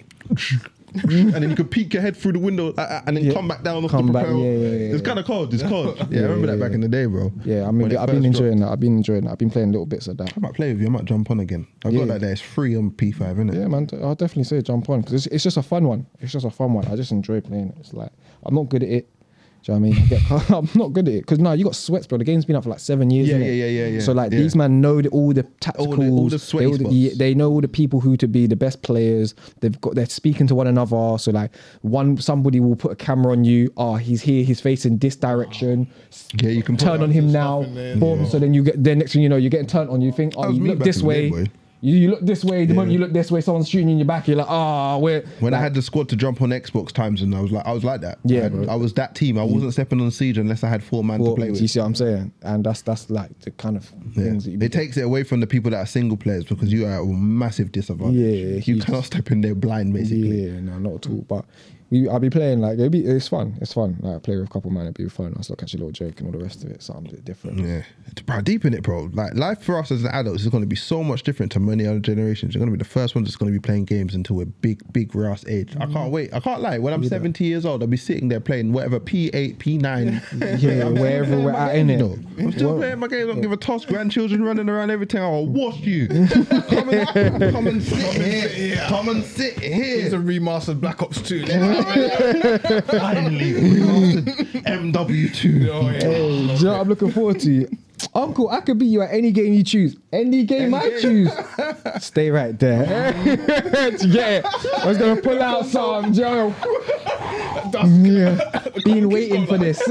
and then you can peek your head through the window and then Yeah. come back down off Come the back, propeller. yeah. It's kind of cold. It's cold. Yeah, I remember that back in the day, bro. Yeah, I mean, When it I've first been enjoying dropped. that. I've been enjoying that. I've been playing little bits of that. I might play with you. I might jump on again. I've Yeah. got that there. It's free on P5, isn't it? Yeah, man, I'll definitely say jump on because it's just a fun one. It's just a fun one. I just enjoy playing it. It's like I'm not good at it. Do you know what I mean? I'm not good at it because now you got sweats, bro. The game's been out for like 7 years. Yeah, innit? yeah. So like Yeah. these man know all the tacticals, all the sweaty spots. they know all the people who to be the best players. They're speaking to one another. So like somebody will put a camera on you. Oh, he's here. He's facing this direction. Yeah, you can put Turn on him now. stuff in there. Boom. So then you get. Then next thing you know, you're getting turned on. You think, oh, That was you me look back this in the way. day, boy. You look this way. The moment you look this way, someone's shooting you in your back. You're like, we're When I like, had the squad to jump on Xbox times, and I was like that. Yeah, I bro. was that team. I wasn't stepping on Siege unless I had 4 man to well, play do with. you see what I'm saying? And that's like the kind of Yeah. things that you be It takes it away from the people that are single players because you are at a massive disadvantage. Yeah, you huge. cannot step in there blind, basically. Yeah, no, not at all. But I'll be playing like it's fun. It's fun. Like play with a couple man, it'd be fun. I'll still catch a little joke and all the rest of it. Something a bit different. Yeah, bro, deep in it, bro. Like life for us as adults is going to be so much different to many other generations. You're going to be the first ones that's going to be playing games until we're big Ross age. I can't wait. I can't lie. When I'm 70 years old, I'll be sitting there playing whatever P8, P9. Yeah, wherever we're at in it. I'm still playing my game. Don't give a toss. Grandchildren running around everything. I'll wash you. come and sit here. Come and sit It's here. a remastered Black Ops 2. Finally, remastered MW2. Oh, yeah. Hey, do you know what I'm looking forward to? Uncle, I could beat you at any game you choose. Any game I choose. Stay right there. Do you get it? I was going to pull out some, Joe. Yeah. Been waiting for this.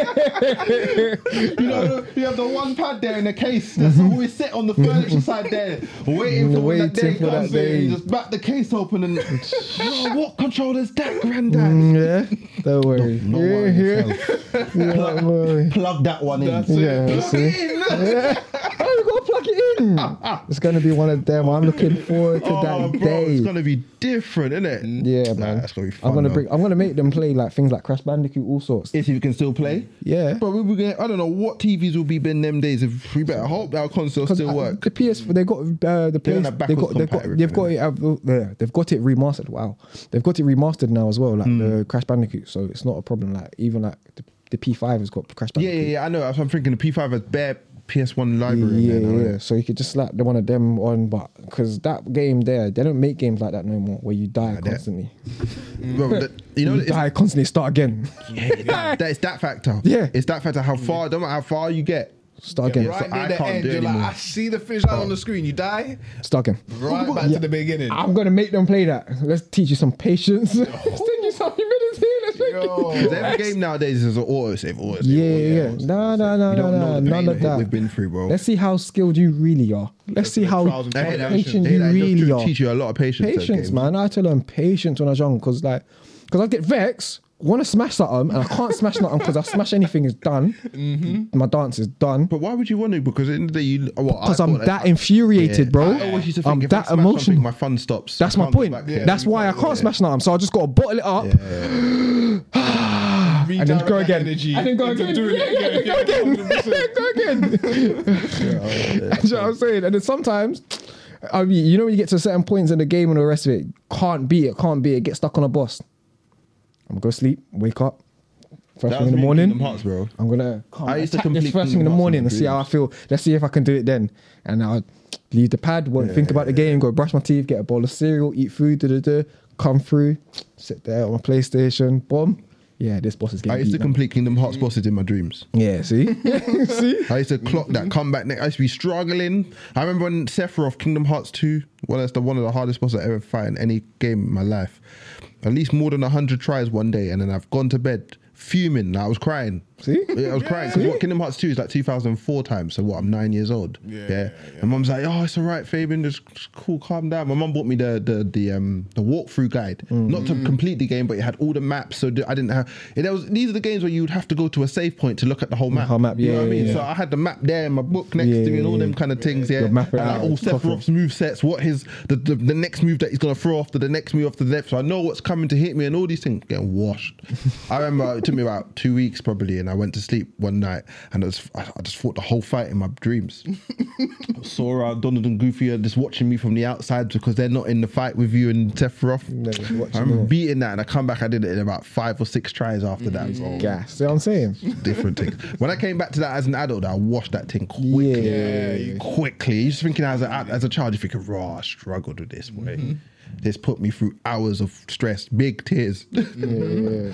You know, you have the one pad there in the case that's always set on the furniture side there, waiting for when that day Waiting for that comes day. in. You just back the case open and, what controller's that, granddad? Yeah. Don't worry. No worry, Don't worry. Plug that one in. Yeah, see? Oh, you gotta plug it in. It's gonna be one of them. I'm looking forward to Oh, that bro, day. it's gonna be different, isn't it? Yeah, man. that's gonna be fun. I'm gonna make them play like things like Crash Bandicoot, all sorts. If you can still play, Yeah. but we were gonna, I don't know what TVs will be in them days. If we better hope our consoles still work. The PS, they got the They don't place. have backwards They've got it. They've got it remastered. Wow, they've got it remastered now as well. Like the Crash Bandicoot, so it's not a problem. Like even like the P5 has got Crash Yeah, Bandicoot. I know. I'm thinking the P5 has bare PS1 library. Yeah, in there now, yeah. innit? So you could just slap the one of them on, but because that game there, they don't make games like that no more, where you die constantly. Bro, you know, You it's, die constantly, start again. it's that factor. Yeah. It's that factor. How far, don't matter how far you get. Start again. Right I near the can't end, do it you're like, anymore. I see the finish line on the screen. You die, Start again. right back to the beginning. I'm gonna make them play that. Let's teach you some patience. Let's teach you some humility. Let's make Yo. Because every game nowadays is an autosave. Yeah. No, You don't know the none pain of that. we've been through, bro. Let's see how skilled you really are. Let's see how trials and I hate that. patient I hate you that. It really does are. teach you a lot of patience. those Patience, games. man. I had to learn patience when I was young because I get vexed, want to smash something, and I can't smash nothing because I smash anything is done. My dance is done. But why would you want to? Because at the end of the day, Because I'm that infuriated, bro. I always used to I'm think if I that smash emotional. something, my fun stops. That's I my can't go point. back. That's why I can't smash nothing. So I just got to bottle it up. And then go again. And then go again. Go again. You know what I'm saying? And then sometimes, I mean, you know when you get to certain points in the game and the rest of it, can't beat it, get stuck on a boss. I'm gonna go sleep, wake up, First That thing was in the me morning. Kingdom Hearts, bro. I'm gonna come I used to attack this complete first thing in the Kingdom Hearts morning in and see how I dreams. feel. Let's see if I can do it then. And I'll leave the pad, won't think about the game, go brush my teeth, get a bowl of cereal, eat food, come through, sit there on my PlayStation, boom. Yeah, this boss is getting I used to beat now. complete Kingdom Hearts bosses in my dreams. Yeah, see? See? I used to clock that, come back next. I used to be struggling. I remember when Sephiroth, Kingdom Hearts 2, well, that's one of the hardest bosses I ever fight in any game in my life. At least more than 100 tries one day, and then I've gone to bed fuming. I was crying. See? I was crying because what Kingdom Hearts 2 is like 2004 times. So what? I'm 9 years old. Yeah. And Mum's like, "Oh, it's all right, Fabian. Just cool, calm down." My mum bought me the walkthrough guide, not to complete the game, but it had all the maps. So I didn't have. These are the games where you would have to go to a save point to look at the whole map. whole map, You know what I yeah, mean? yeah. So I had the map there in my book next Yeah, to me and all yeah, them kind of things. Yeah. You'll map it and like out, all copy. Sephiroth's move sets. What his the next move that he's gonna throw after the next move after the left. So I know what's coming to hit me and all these things getting washed. I remember it took me about 2 weeks probably, and I went to sleep one night and I just fought the whole fight in my dreams. Sora, Donald and Goofy are just watching me from the outside because they're not in the fight with you and Sephiroth. No, just watching I'm you. beating that and I come back, I did it in about 5 or 6 tries after that. So Gas. See what I'm saying? different things. When I came back to that as an adult, I washed that thing quickly. Yeah. Quickly. You're just thinking as a child, you're thinking, raw, I struggled with this, boy. This put me through hours of stress, big tears. Yeah.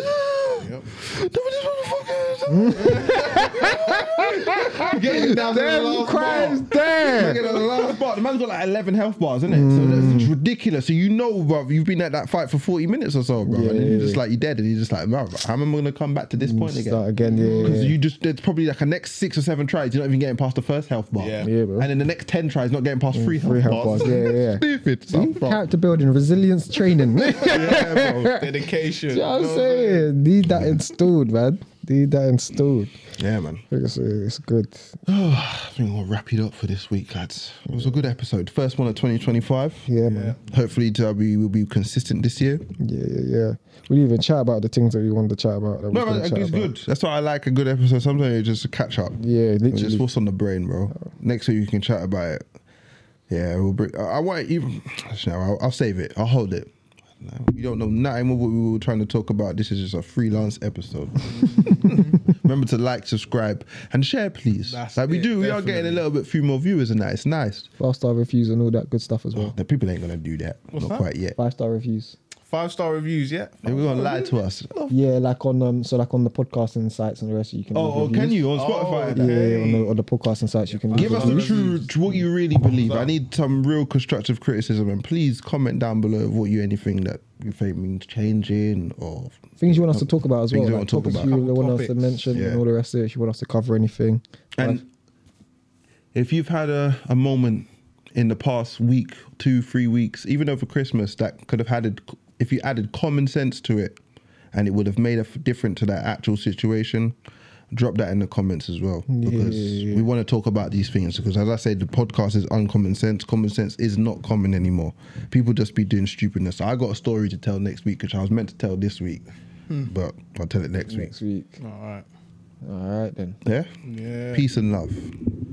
Getting down to the Them last crimes bar. there. Getting on the last bar. The man's got like 11 health bars, isn't it? So that's ridiculous. So you know, bruv, you've been at that fight for 40 minutes or so, bruv. And then you're just like, you're dead. And you're just like, bruv, how am I going to come back to this point again? Start again, yeah. Because there's probably like a next 6 or 7 tries, you're not even getting past the first health bar. Yeah. Yeah, bro. And then the next 10 tries, not getting past 3 health bars. Yeah. Stupid. See? Character building, resilience training. You know Yeah, bro. Dedication. what I'm saying? Need that installed, man. Need that installed. Yeah, man. It's good. I think we'll wrap it up for this week, lads. It was a good episode. First one of 2025. Yeah, man. Hopefully, we will be consistent this year. Yeah. We didn't even chat about the things that we wanted to chat about. That we No, couldn't man, chat it's about. good. That's why I like a good episode. Sometimes it's just a catch up. Yeah, It's just literally. what's on the brain, bro. Next week you can chat about it. Yeah, we'll bring. I won't even. No, I'll save it. I'll hold it. You don't know nothing of what we were trying to talk about. This is just a freelance episode. Remember to like, subscribe, and share, please. That's like we it, do. We are definitely. getting a little bit few more viewers, and that it's nice. 5-star reviews and all that good stuff as well. The people ain't gonna do that. Not that? quite yet. 5-star reviews. 5-star reviews, yeah. They're gonna lie to us. Yeah, like on on the podcasting sites and the rest, you can. leave Oh, can reviews. you on Spotify? Yeah, on the podcasting sites you can leave Give us the reviews. true, what you really believe. I need some real constructive criticism, and please comment down below of what you anything that you think means changing or Things you want us to talk about as well. Things you Like want to talk topics about. you want us to Topics. mention Yeah. and all the rest of it. If you want us to cover anything. And if you've had a moment in the past week, 2-3 weeks, even over Christmas, that could have had if you added common sense to it, and it would have made a difference to that actual situation, drop that in the comments as well, because we want to talk about these things. Because as I said, the podcast is uncommon sense. Common sense is not common anymore. People just be doing stupidness. I got a story to tell next week, which I was meant to tell this week, but I'll tell it next week. Next week. All right. All right then. Yeah. Yeah. Peace and love.